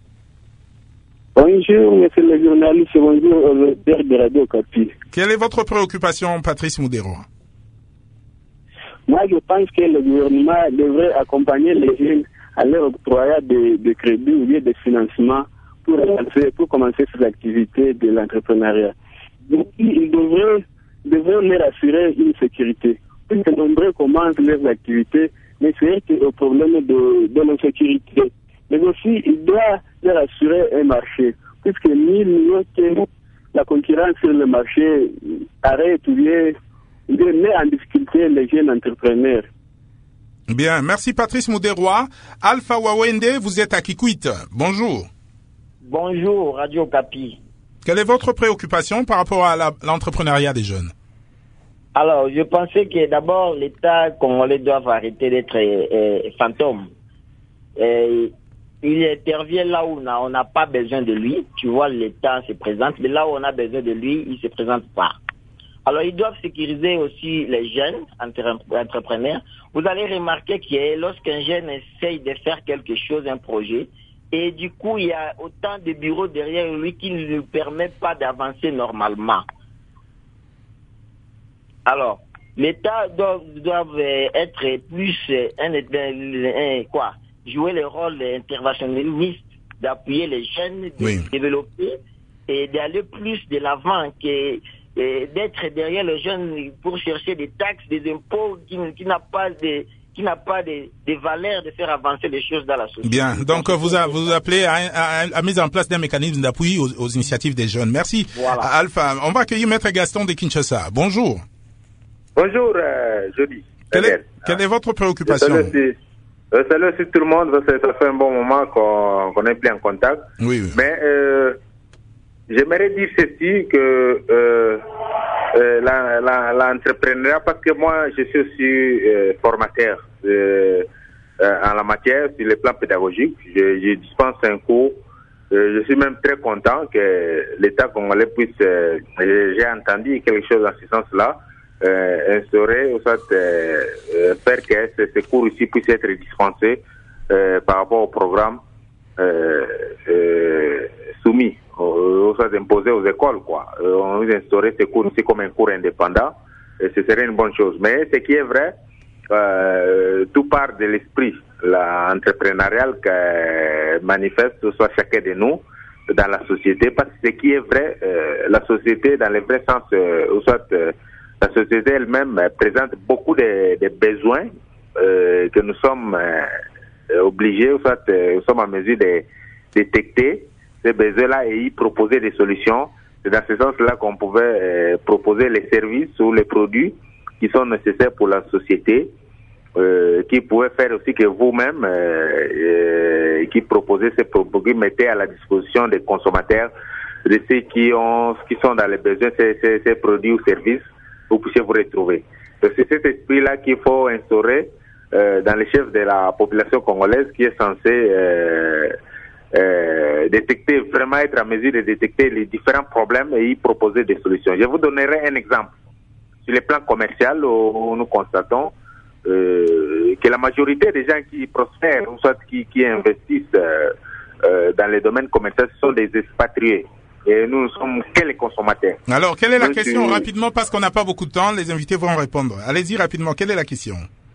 Bonjour, monsieur le journaliste, bonjour au auditeur de Radio Okapi. Quelle est votre préoccupation, Patrice Moudéroy? Moi, je pense que le gouvernement devrait accompagner les jeunes à leur octroyer de, de crédits ou bien de financement pour, pour commencer ces activités de l'entrepreneuriat. Donc, il devrait, devrait leur assurer une sécurité. Puisque nombreux commencent leurs activités, mais c'est au problème de, de l'insécurité. Mais aussi, il doit leur assurer un marché, puisque mille millions que la concurrence sur le marché arrête ou bien met en difficulté les jeunes entrepreneurs. Bien, merci Patrice Moudéroy. Alpha Wawende, vous êtes à Kikwit. Bonjour. Bonjour, Radio Okapi. Quelle est votre préoccupation par rapport à la, l'entrepreneuriat des jeunes? Alors, je pensais que d'abord, l'État congolais doit arrêter d'être euh, fantôme. Euh, il intervient là où on n'a pas besoin de lui. Tu vois, l'État se présente, mais là où on a besoin de lui, il ne se présente pas. Alors, ils doivent sécuriser aussi les jeunes entrepreneurs. Vous allez remarquer que lorsqu'un jeune essaye de faire quelque chose, un projet, et du coup, il y a autant de bureaux derrière lui qui ne lui permettent pas d'avancer normalement. Alors, l'État doit, doit être plus, un, un, quoi, jouer le rôle interventionniste, d'appuyer les jeunes, de oui. développer et d'aller plus de l'avant que d'être derrière les jeunes pour chercher des taxes, des impôts qui, qui n'a pas de qui n'a pas de, de valeur de faire avancer les choses dans la société. Bien, donc vous a, vous appelez à, à, à la mise en place d'un mécanisme d'appui aux, aux initiatives des jeunes. Merci. Voilà. Alpha, on va accueillir Maître Gaston de Kinshasa. Bonjour. Bonjour, euh, Jody. Quelle est, quelle est votre préoccupation? Salut, salut aussi tout le monde, ça fait un bon moment qu'on, qu'on est plus en contact. Oui, oui. Mais euh, j'aimerais dire ceci, que euh, euh, la, la, l'entrepreneuriat, parce que moi je suis aussi euh, formateur euh, euh, en la matière, sur le plan pédagogique. Je, je dispense un cours. Euh, je suis même très content que l'État congolais puisse, euh, j'ai entendu quelque chose dans ce sens-là, euh, instaurer, ou soit euh, euh, faire que ces, ces cours ici puissent être dispensés euh, par rapport au programme euh, euh, soumis, ou soit imposé aux écoles, quoi. Euh, on nous instaurer ces cours ici comme un cours indépendant, et ce serait une bonne chose. Mais ce qui est vrai, euh, tout part de l'esprit l'entrepreneurial que manifeste soit chacun de nous dans la société, parce que ce qui est vrai, euh, la société dans le vrai sens, euh, ou soit euh, la société elle-même euh, présente beaucoup de, de besoins euh, que nous sommes euh, obligés, ou soit euh, nous sommes en mesure de détecter ces besoins-là et y proposer des solutions. C'est dans ce sens-là qu'on pouvait euh, proposer les services ou les produits qui sont nécessaires pour la société, euh, qui pouvaient faire aussi que vous-même, euh, euh, qui proposez ces produits, mettez à la disposition des consommateurs, de ceux qui ont, qui sont dans les besoins, ces, ces, ces produits ou services, vous puissiez vous retrouver. Donc c'est cet esprit-là qu'il faut instaurer euh, dans les chefs de la population congolaise, qui est censé euh, euh, détecter, vraiment être en mesure de détecter les différents problèmes et y proposer des solutions. Je vous donnerai un exemple. Sur le plan commercial, où nous constatons euh, que la majorité des gens qui prospèrent, ou soit qui, qui investissent euh, euh, dans les domaines commerciaux, sont des expatriés. Et nous ne sommes que les consommateurs. Alors, quelle est la Donc, question euh, rapidement, parce qu'on n'a pas beaucoup de temps, les invités vont répondre. Allez-y rapidement, quelle est la question?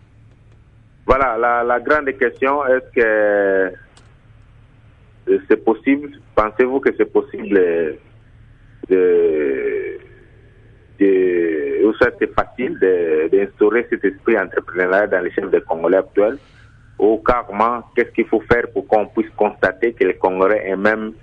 Voilà, la, la grande question, est-ce que euh, c'est possible, pensez-vous que c'est possible de, de, de ou ça c'est facile de, d'instaurer cet esprit entrepreneurial dans les chefs des Congolais actuels, ou carrément, qu'est-ce qu'il faut faire pour qu'on puisse constater que les Congolais eux-mêmes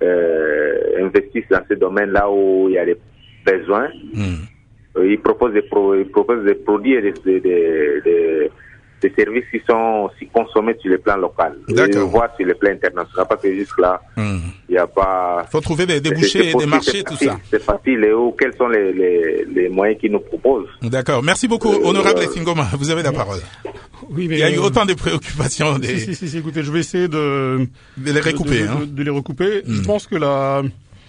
Euh, investissent dans ce domaine là où il y a des besoins. Mm. Euh, ils proposent des, pro, ils proposent des produits et des, des, des, des services qui sont aussi consommés sur le plan local. D'accord. Voire sur le plan international, parce que jusque là, il mm. n'y a pas. Il faut trouver des débouchés, des marchés, tout ça. C'est facile. Et où, quels sont les, les, les moyens qu'ils nous proposent? D'accord. Merci beaucoup, euh, honorable euh, Singoma. Vous avez la parole. Oui, mais il y a eu euh, autant de préoccupations. Des... Si, si, si, écoutez, je vais essayer de, de les recouper. De, de, hein. de, de les recouper. Mm. Je pense que là,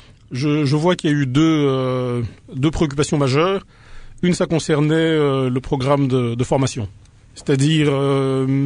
je, je vois qu'il y a eu deux, euh, deux préoccupations majeures. Une, ça concernait euh, le programme de, de formation. C'est-à-dire, euh,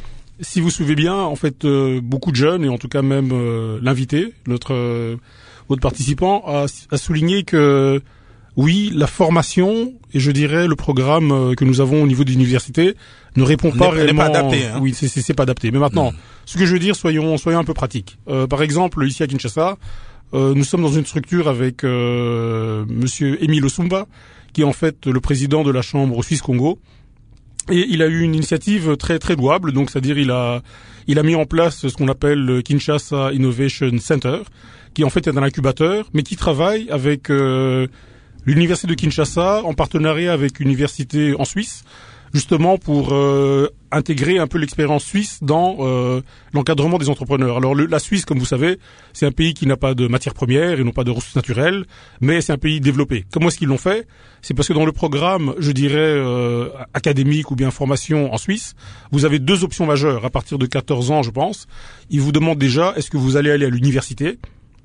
si vous vous souvenez bien, en fait, euh, beaucoup de jeunes, et en tout cas même euh, l'invité, notre euh, autre participant, a, a souligné que oui, la formation, et je dirais le programme euh, que nous avons au niveau de l'université, ne répond pas n'est, réellement. N'est pas adapté. Hein. Oui, c'est, c'est, c'est pas adapté. Mais maintenant, mmh. ce que je veux dire, soyons, soyons un peu pratiques. Euh, par exemple, ici à Kinshasa, euh, nous sommes dans une structure avec euh, Monsieur Émile Osumba, qui est en fait le président de la Chambre Suisse Congo, et il a eu une initiative très très louable. Donc, c'est-à-dire, il a il a mis en place ce qu'on appelle le Kinshasa Innovation Center, qui en fait est un incubateur, mais qui travaille avec euh, l'université de Kinshasa en partenariat avec une université en Suisse, justement pour euh, intégrer un peu l'expérience suisse dans euh, l'encadrement des entrepreneurs. Alors le, la Suisse, comme vous savez, c'est un pays qui n'a pas de matières premières et non pas de ressources naturelles, mais c'est un pays développé. Comment est-ce qu'ils l'ont fait? C'est parce que dans le programme, je dirais, euh, académique ou bien formation en Suisse, vous avez deux options majeures à partir de quatorze ans, je pense. Ils vous demandent déjà, est-ce que vous allez aller à l'université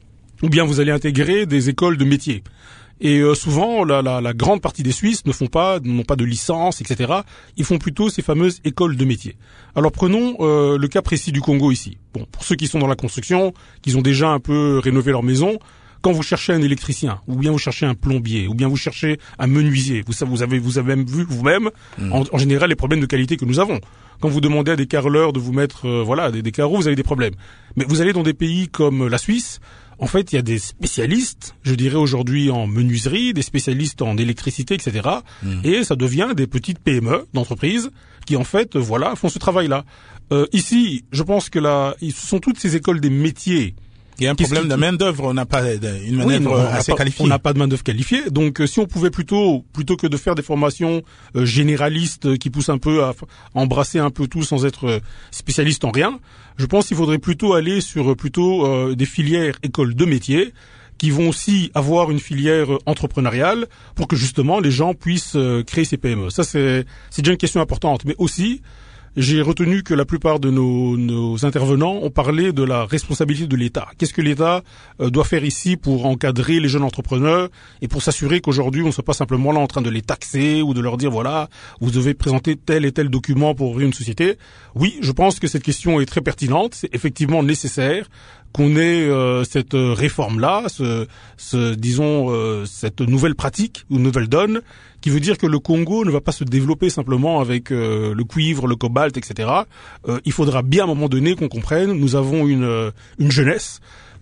ou bien vous allez intégrer des écoles de métiers. Et euh, souvent, la, la, la grande partie des Suisses ne font pas, n'ont pas de licence, et cetera. Ils font plutôt ces fameuses écoles de métiers. Alors prenons euh, le cas précis du Congo ici. Bon, pour ceux qui sont dans la construction, qui ont déjà un peu rénové leur maison, quand vous cherchez un électricien, ou bien vous cherchez un plombier, ou bien vous cherchez un menuisier, vous, vous avez, vous avez même vu vous-même, mmh. en, en général, les problèmes de qualité que nous avons. Quand vous demandez à des carreleurs de vous mettre, euh, voilà, des, des carreaux, vous avez des problèmes. Mais vous allez dans des pays comme la Suisse. En fait, il y a des spécialistes, je dirais aujourd'hui en menuiserie, des spécialistes en électricité, et cetera. Mmh. Et ça devient des petites P M E d'entreprises qui, en fait, voilà, font ce travail-là. Euh, ici, je pense que là, ce sont toutes ces écoles des métiers. Il y a un problème qui... de main-d'œuvre, on n'a pas une main-d'œuvre oui, assez pas, qualifiée. On n'a pas de main-d'œuvre qualifiée. Donc, si on pouvait plutôt, plutôt que de faire des formations euh, généralistes euh, qui poussent un peu à, à embrasser un peu tout sans être euh, spécialiste en rien, je pense qu'il faudrait plutôt aller sur euh, plutôt euh, des filières écoles de métiers qui vont aussi avoir une filière euh, entrepreneuriale pour que justement les gens puissent euh, créer ces P M E. Ça, c'est, c'est déjà une question importante. Mais aussi, j'ai retenu que la plupart de nos, nos intervenants ont parlé de la responsabilité de l'État. Qu'est-ce que l'État euh, doit faire ici pour encadrer les jeunes entrepreneurs et pour s'assurer qu'aujourd'hui on ne soit pas simplement là en train de les taxer ou de leur dire voilà, vous devez présenter tel et tel document pour ouvrir une société. Oui, je pense que cette question est très pertinente. C'est effectivement nécessaire qu'on ait euh, cette réforme-là, ce, ce, disons euh, cette nouvelle pratique ou nouvelle donne, qui veut dire que le Congo ne va pas se développer simplement avec euh, le cuivre, le cobalt, et cetera. Euh, il faudra bien à un moment donné qu'on comprenne, nous avons une, une jeunesse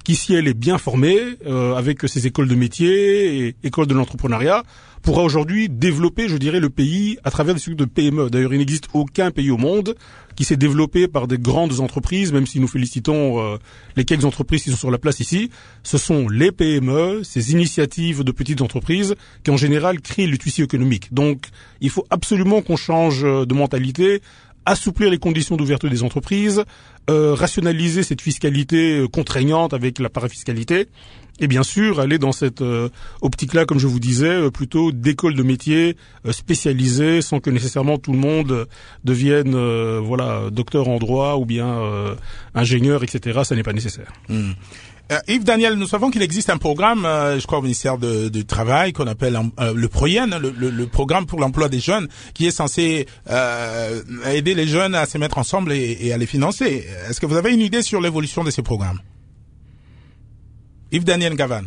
qui, si elle est bien formée, euh, avec ses écoles de métier et écoles de l'entrepreneuriat, pourra aujourd'hui développer, je dirais, le pays à travers des structures de P M E. D'ailleurs, il n'existe aucun pays au monde qui s'est développé par des grandes entreprises, même si nous félicitons euh, les quelques entreprises qui sont sur la place ici. Ce sont les P M E, ces initiatives de petites entreprises qui, en général, créent le tissu économique. Donc, il faut absolument qu'on change de mentalité, assouplir les conditions d'ouverture des entreprises, euh, rationaliser cette fiscalité contraignante avec la parafiscalité, et bien sûr aller dans cette euh, optique-là, comme je vous disais, euh, plutôt d'écoles de métiers euh, spécialisées, sans que nécessairement tout le monde devienne euh, voilà docteur en droit ou bien euh, ingénieur, et cetera. Ça n'est pas nécessaire. Mmh. Euh, Yves Daniel, nous savons qu'il existe un programme, euh, je crois au ministère de, du Travail, qu'on appelle euh, le PROYEN, le, le, le programme pour l'emploi des jeunes, qui est censé euh, aider les jeunes à se mettre ensemble et, et à les financer. Est-ce que vous avez une idée sur l'évolution de ces programmes? Yves Daniel Gavan.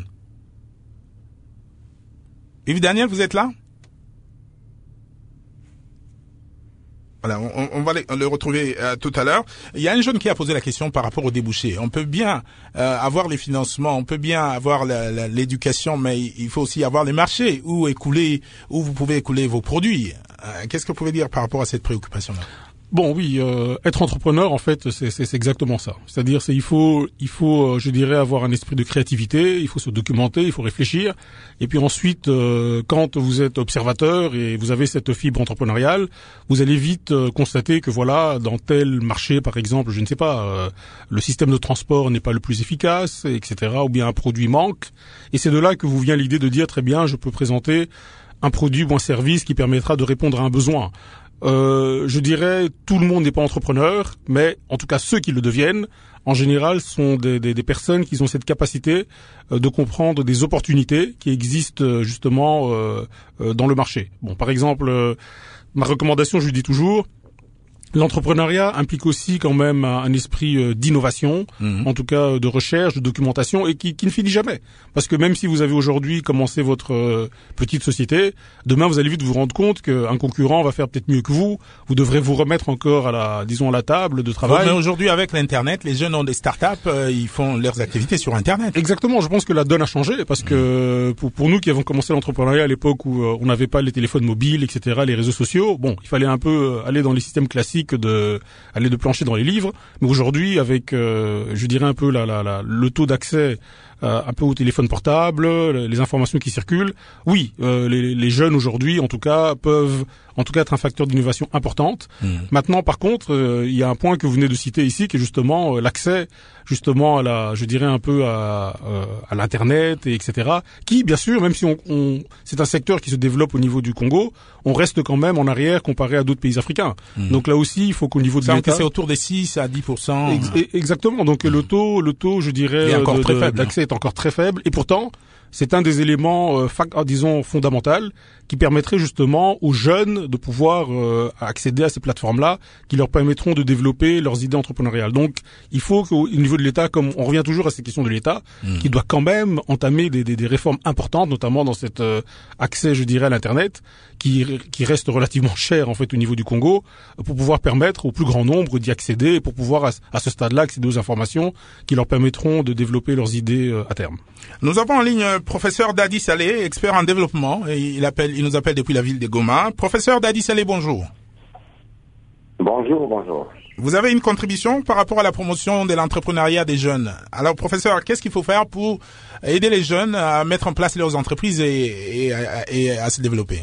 Yves Daniel, vous êtes là? Voilà, on, on va le retrouver euh, tout à l'heure. Il y a un jeune qui a posé la question par rapport aux débouchés. On peut bien euh, avoir les financements, on peut bien avoir la, la, l'éducation, mais il faut aussi avoir les marchés où écouler, où vous pouvez écouler vos produits. Euh, qu'est-ce que vous pouvez dire par rapport à cette préoccupation-là? Bon, oui, euh, être entrepreneur, en fait, c'est, c'est, c'est exactement ça. C'est-à-dire, c'est il faut, il faut, je dirais, avoir un esprit de créativité. Il faut se documenter, il faut réfléchir. Et puis ensuite, euh, quand vous êtes observateur et vous avez cette fibre entrepreneuriale, vous allez vite euh, constater que voilà, dans tel marché, par exemple, je ne sais pas, euh, le système de transport n'est pas le plus efficace, et cetera. Ou bien un produit manque. Et c'est de là que vous vient l'idée de dire très bien, je peux présenter un produit ou un service qui permettra de répondre à un besoin. Euh, je dirais, tout le monde n'est pas entrepreneur, mais en tout cas ceux qui le deviennent, en général, sont des, des, des personnes qui ont cette capacité euh, de comprendre des opportunités qui existent euh, justement euh, euh, dans le marché. Bon, par exemple, euh, ma recommandation, je lui dis toujours, l'entrepreneuriat implique aussi quand même un, un esprit euh, d'innovation, mmh. en tout cas de recherche, de documentation, et qui, qui ne finit jamais. Parce que même si vous avez aujourd'hui commencé votre euh, petite société, demain vous allez vite vous rendre compte qu'un concurrent va faire peut-être mieux que vous. Vous devrez vous remettre encore à la, disons, à la table de travail. Mais aujourd'hui, avec l'internet, les jeunes ont des startups, euh, ils font leurs activités sur internet. Exactement. Je pense que la donne a changé parce que pour, pour nous qui avons commencé l'entrepreneuriat à l'époque où euh, on n'avait pas les téléphones mobiles, et cetera, les réseaux sociaux, bon, il fallait un peu aller dans les systèmes classiques que de aller de plancher dans les livres, mais aujourd'hui avec euh, je dirais un peu la, la, la, le taux d'accès euh, un peu au téléphone portable, les informations qui circulent, oui, euh, les, les jeunes aujourd'hui en tout cas peuvent en tout cas être un facteur d'innovation importante. Mmh. Maintenant par contre, euh, il y a un point que vous venez de citer ici qui est justement euh, l'accès justement à la, je dirais un peu à, euh, à l'internet et etc. Qui bien sûr, même si on, on c'est un secteur qui se développe au niveau du Congo, on reste quand même en arrière comparé à d'autres pays africains. Mmh. Donc là aussi, il faut qu'au niveau de ça, l'État, c'est autour des six à dix pour cent. Ex- exactement. Donc mmh. le taux, le taux, je dirais, encore de, très de, faible, d'accès est encore très faible. Et pourtant, c'est un des éléments, euh, fac- disons, fondamental qui permettrait justement aux jeunes de pouvoir euh, accéder à ces plateformes-là, qui leur permettront de développer leurs idées entrepreneuriales. Donc, il faut qu'au niveau de l'État, comme on revient toujours à ces questions de l'État, mmh. qui doit quand même entamer des, des, des réformes importantes, notamment dans cet euh, accès, je dirais, à l'Internet, qui, qui reste relativement cher en fait au niveau du Congo, pour pouvoir permettre au plus grand nombre d'y accéder et pour pouvoir à, à ce stade-là accéder aux informations qui leur permettront de développer leurs idées euh, à terme. Nous avons en ligne euh, professeur Dadi Saleh, expert en développement, et il appelle, il nous appelle depuis la ville de Goma. Professeur Dadi Saleh, bonjour. Bonjour, bonjour. Vous avez une contribution par rapport à la promotion de l'entrepreneuriat des jeunes. Alors, professeur, qu'est-ce qu'il faut faire pour aider les jeunes à mettre en place leurs entreprises et, et, et à se développer?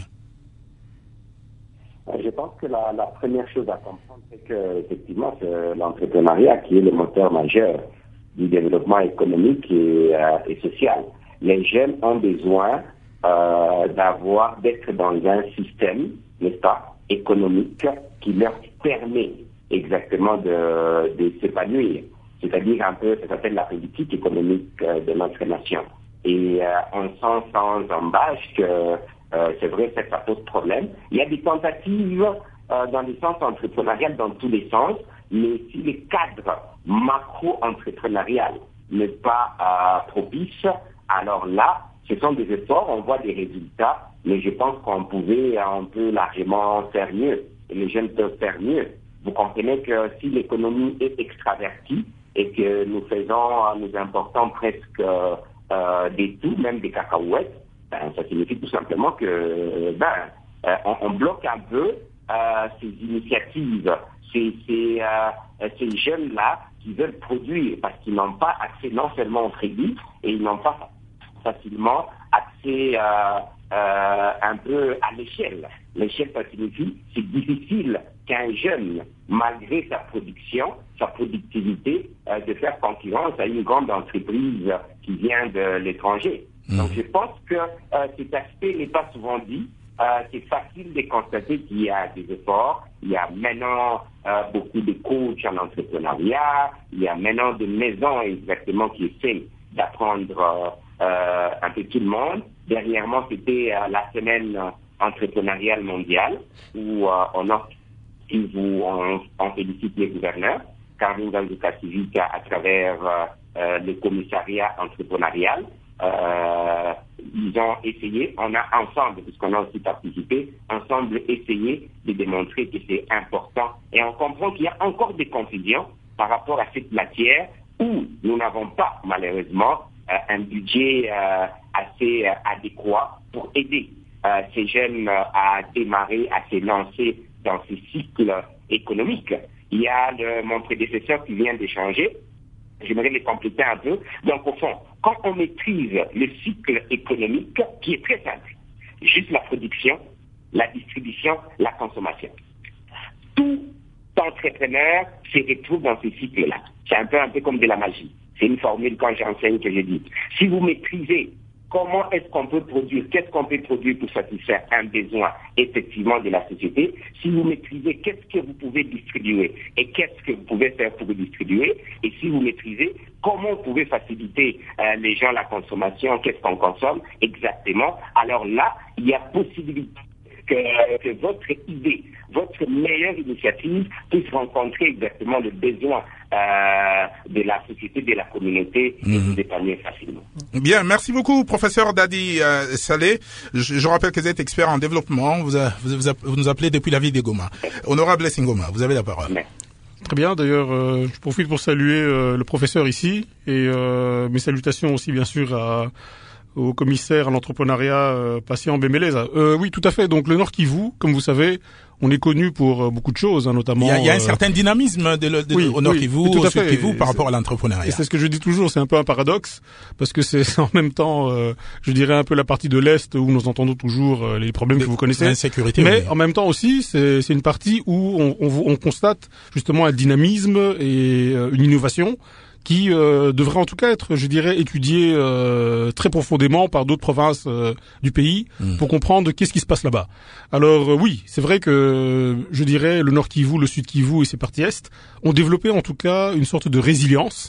Je pense que la, la première chose à comprendre, c'est que effectivement, c'est l'entrepreneuriat qui est le moteur majeur du développement économique et, euh, et social. Les jeunes ont besoin euh, d'avoir, d'être dans un système, n'est-ce pas, économique qui leur permet exactement de, de s'épanouir. C'est-à-dire un peu, ça s'appelle la politique économique euh, de notre nation. Et euh, on sent sans embâche que euh, c'est vrai que ça pose problème. Il y a des tentatives euh, dans le sens entrepreneurial dans tous les sens, mais si le cadre macro-entrepreneurial n'est pas euh, propice, alors là, ce sont des efforts, on voit des résultats, mais je pense qu'on pouvait, on peut largement faire mieux. Et les jeunes peuvent faire mieux. Vous comprenez que si l'économie est extravertie, et que nous faisons, nous importons presque euh, des tout, même des cacahuètes, ben, ça signifie tout simplement que ben, euh, on, on bloque un peu euh, ces initiatives, ces, ces, euh, ces jeunes-là qui veulent produire parce qu'ils n'ont pas accès non seulement au crédit et ils n'ont pas facilement accès euh, euh, un peu à l'échelle. L'échelle, ça signifie c'est difficile qu'un jeune, malgré sa production, sa productivité, euh, de faire concurrence à une grande entreprise qui vient de l'étranger. Mmh. Donc je pense que euh, cet aspect n'est pas souvent dit. Euh, c'est facile de constater qu'il y a des efforts. Il y a maintenant euh, beaucoup de coachs en entrepreneuriat. Il y a maintenant des maisons exactement qui essaient d'apprendre euh, euh, un peu tout le monde. Dernièrement, c'était euh, la semaine entrepreneuriale mondiale où euh, on a où on, on félicite les gouverneurs, Caroline Ganzuka-Civic à, à travers euh, euh, le commissariat entrepreneurial. Euh, ils ont essayé, on a ensemble, puisqu'on a aussi participé, ensemble essayé de démontrer que c'est important. Et on comprend qu'il y a encore des confusions par rapport à cette matière où nous n'avons pas, malheureusement, euh, un budget euh, assez euh, adéquat pour aider euh, ces jeunes euh, à démarrer, à se lancer dans ces cycles économiques. Il y a le, mon prédécesseur qui vient d'échanger. J'aimerais les compléter un peu. Donc, au fond, quand on maîtrise le cycle économique, qui est très simple, juste la production, la distribution, la consommation, tout entrepreneur se retrouve dans ces cycles-là. C'est un peu, un peu comme de la magie. C'est une formule quand j'enseigne que je dis. Si vous maîtrisez comment est-ce qu'on peut produire, qu'est-ce qu'on peut produire pour satisfaire un besoin effectivement de la société, si vous maîtrisez qu'est-ce que vous pouvez distribuer et qu'est-ce que vous pouvez faire pour distribuer, et si vous maîtrisez comment vous pouvez faciliter euh, les gens la consommation, qu'est-ce qu'on consomme exactement, alors là, il y a possibilité que, que votre idée, votre meilleure initiative puisse rencontrer exactement le besoin euh, de la société, de la communauté, et vous épanouir facilement. Bien, merci beaucoup, professeur Dadi euh, Saleh. Je, je rappelle que vous êtes expert en développement. Vous, a, vous, vous, vous nous appelez depuis la ville des Goma. Honorable Blessing Goma, vous avez la parole. Merci. Très bien. D'ailleurs, euh, je profite pour saluer euh, le professeur ici et euh, mes salutations aussi, bien sûr, à au commissaire à l'entrepreneuriat euh, Patient Bemeleza. Euh, oui, tout à fait. Donc le Nord Kivu, comme vous savez, on est connu pour euh, beaucoup de choses, hein, notamment. Il y a, il y a un euh, certain dynamisme de, de, oui, au Nord oui, Kivu, tout au à Sud fait. Kivu par rapport à l'entrepreneuriat. Et c'est ce que je dis toujours, c'est un peu un paradoxe, parce que c'est en même temps, euh, je dirais un peu la partie de l'Est où nous entendons toujours euh, les problèmes que vous connaissez. L'insécurité. Mais oui. en même temps aussi, c'est, c'est une partie où on, on, on constate justement un dynamisme et euh, une innovation qui euh, devrait en tout cas être, je dirais, étudié euh, très profondément par d'autres provinces euh, du pays mmh. pour comprendre qu'est-ce qui se passe là-bas. Alors euh, oui, c'est vrai que, je dirais, le Nord Kivu, le Sud Kivu et ses parties Est ont développé en tout cas une sorte de résilience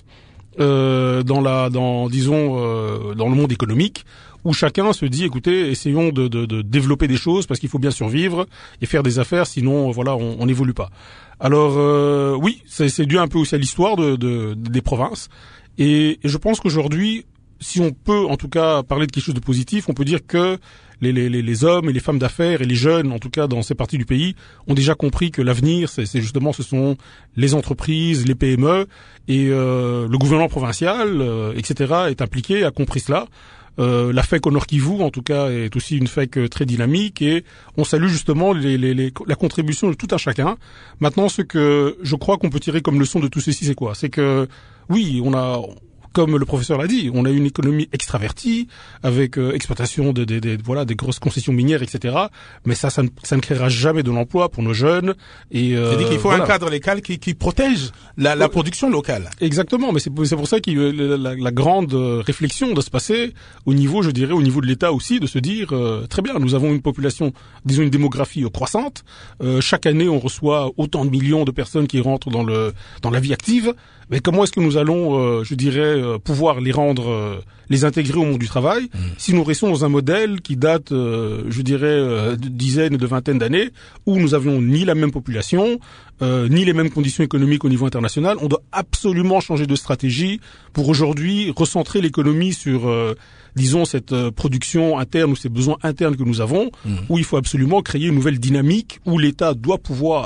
euh, dans la, dans, disons, euh, dans le monde économique, où chacun se dit, écoutez, essayons de, de, de développer des choses parce qu'il faut bien survivre et faire des affaires, sinon, voilà, on n'évolue pas. Alors euh, oui, c'est, c'est dû un peu aussi à l'histoire de, de, des provinces, et, et je pense qu'aujourd'hui, si on peut en tout cas parler de quelque chose de positif, on peut dire que les, les, les hommes et les femmes d'affaires et les jeunes, en tout cas dans ces parties du pays, ont déjà compris que l'avenir, c'est, c'est justement, ce sont les entreprises, les P M E, et euh, le gouvernement provincial, euh, et cetera, est impliqué, a compris cela. Euh, la F E C au Nord Kivu, en tout cas, est aussi une F E C très dynamique, et on salue justement les, les, les, la contribution de tout un chacun. Maintenant, ce que je crois qu'on peut tirer comme leçon de tout ceci, c'est quoi ? C'est que, oui, on a... Comme le professeur l'a dit, on a une économie extravertie avec euh, exploitation de, de, de voilà des grosses concessions minières, et cetera. Mais ça, ça ne, ça ne créera jamais de l'emploi pour nos jeunes. Et euh, c'est-à-dire qu'il faut voilà. un cadre légal qui, qui protège la, la production locale. Exactement, mais c'est, c'est pour ça que la, la, la grande réflexion doit se passer au niveau, je dirais, au niveau de l'État aussi, de se dire euh, très bien, nous avons une population, disons une démographie croissante. Euh, chaque année, on reçoit autant de millions de personnes qui rentrent dans le dans la vie active. Mais comment est-ce que nous allons, euh, je dirais, euh, pouvoir les rendre, euh, les intégrer au monde du travail, mmh. si nous restons dans un modèle qui date, euh, je dirais, euh, de dizaines, de vingtaines d'années, où nous avions ni la même population, euh, ni les mêmes conditions économiques au niveau international. On doit absolument changer de stratégie pour aujourd'hui recentrer l'économie sur, euh, disons, cette euh, production interne ou ces besoins internes que nous avons, mmh. où il faut absolument créer une nouvelle dynamique, où l'État doit pouvoir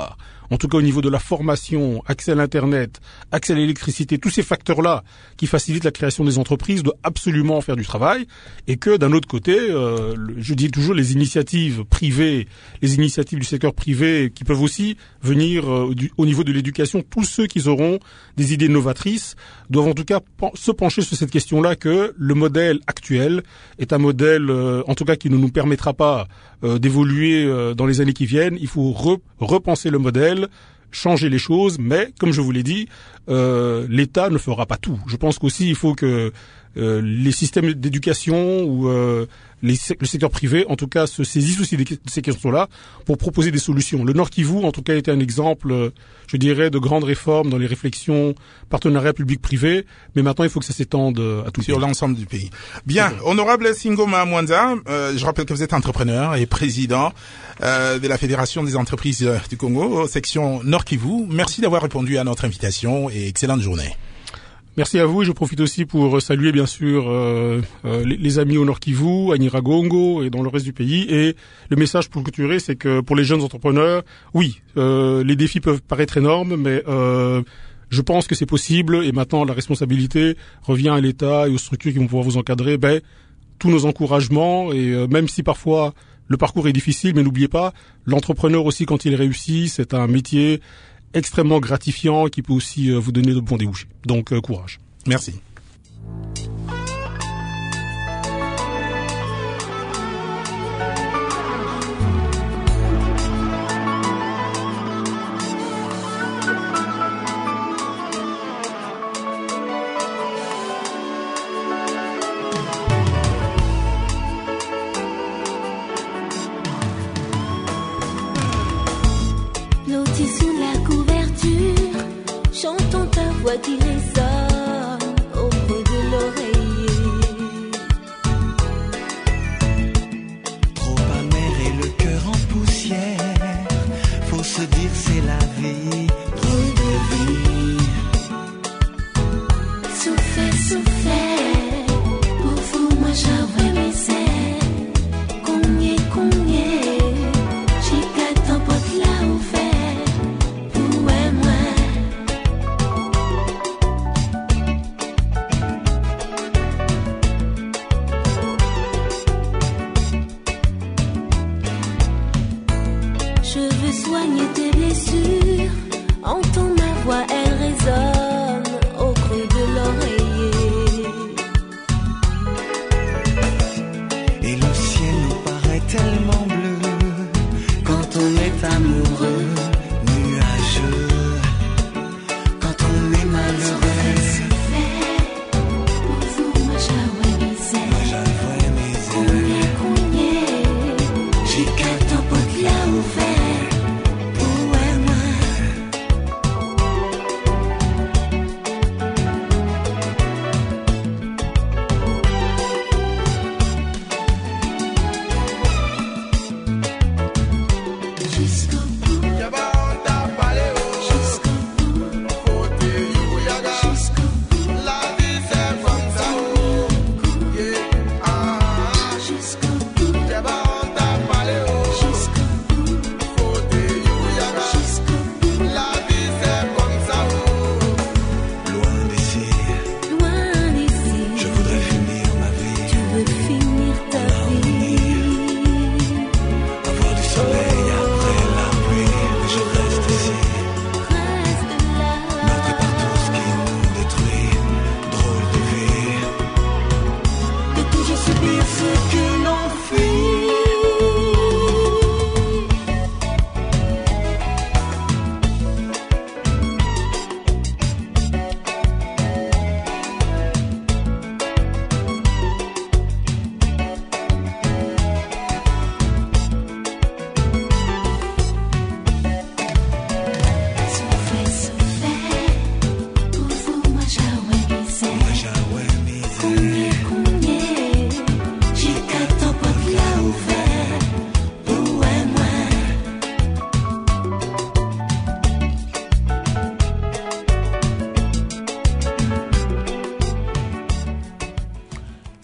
en tout cas au niveau de la formation, accès à l'internet, accès à l'électricité, tous ces facteurs-là qui facilitent la création des entreprises, doit absolument faire du travail, et que d'un autre côté, euh, je dis toujours les initiatives privées, les initiatives du secteur privé qui peuvent aussi venir euh, du, au niveau de l'éducation, tous ceux qui auront des idées novatrices doivent en tout cas pen- se pencher sur cette question-là, que le modèle actuel est un modèle, euh, en tout cas qui ne nous permettra pas euh, d'évoluer euh, dans les années qui viennent. Il faut re- repenser le modèle, changer les choses, mais comme je vous l'ai dit, euh, l'État ne fera pas tout. Je pense qu'aussi il faut que euh, les systèmes d'éducation ou euh, les, le secteur privé, en tout cas, se saisissent aussi de ces questions-là pour proposer des solutions. Le Nord Kivu, en tout cas, était un exemple, je dirais, de grandes réformes dans les réflexions partenariat public-privé, mais maintenant il faut que ça s'étende à tout le sur pays. l'ensemble du pays. Bien, okay. Honorable Singoma Mwanza, euh, je rappelle que vous êtes entrepreneur et président euh, de la Fédération des entreprises du Congo, section Nord Kivu. Merci d'avoir répondu à notre invitation et excellente journée. Merci à vous. Je profite aussi pour saluer bien sûr euh, euh, les, les amis au Nord Kivu, à Nyiragongo et dans le reste du pays. Et le message pour clôturer, c'est que pour les jeunes entrepreneurs, oui, euh, les défis peuvent paraître énormes, mais euh, je pense que c'est possible. Et maintenant, la responsabilité revient à l'État et aux structures qui vont pouvoir vous encadrer. Ben, tous nos encouragements, et euh, même si parfois le parcours est difficile, mais n'oubliez pas, l'entrepreneur aussi, quand il réussit, c'est un métier extrêmement gratifiant qui peut aussi euh, vous donner de bons débouchés. Donc, euh, courage. Merci. Blotti sous la couverture, chantons ta voix qui résiste.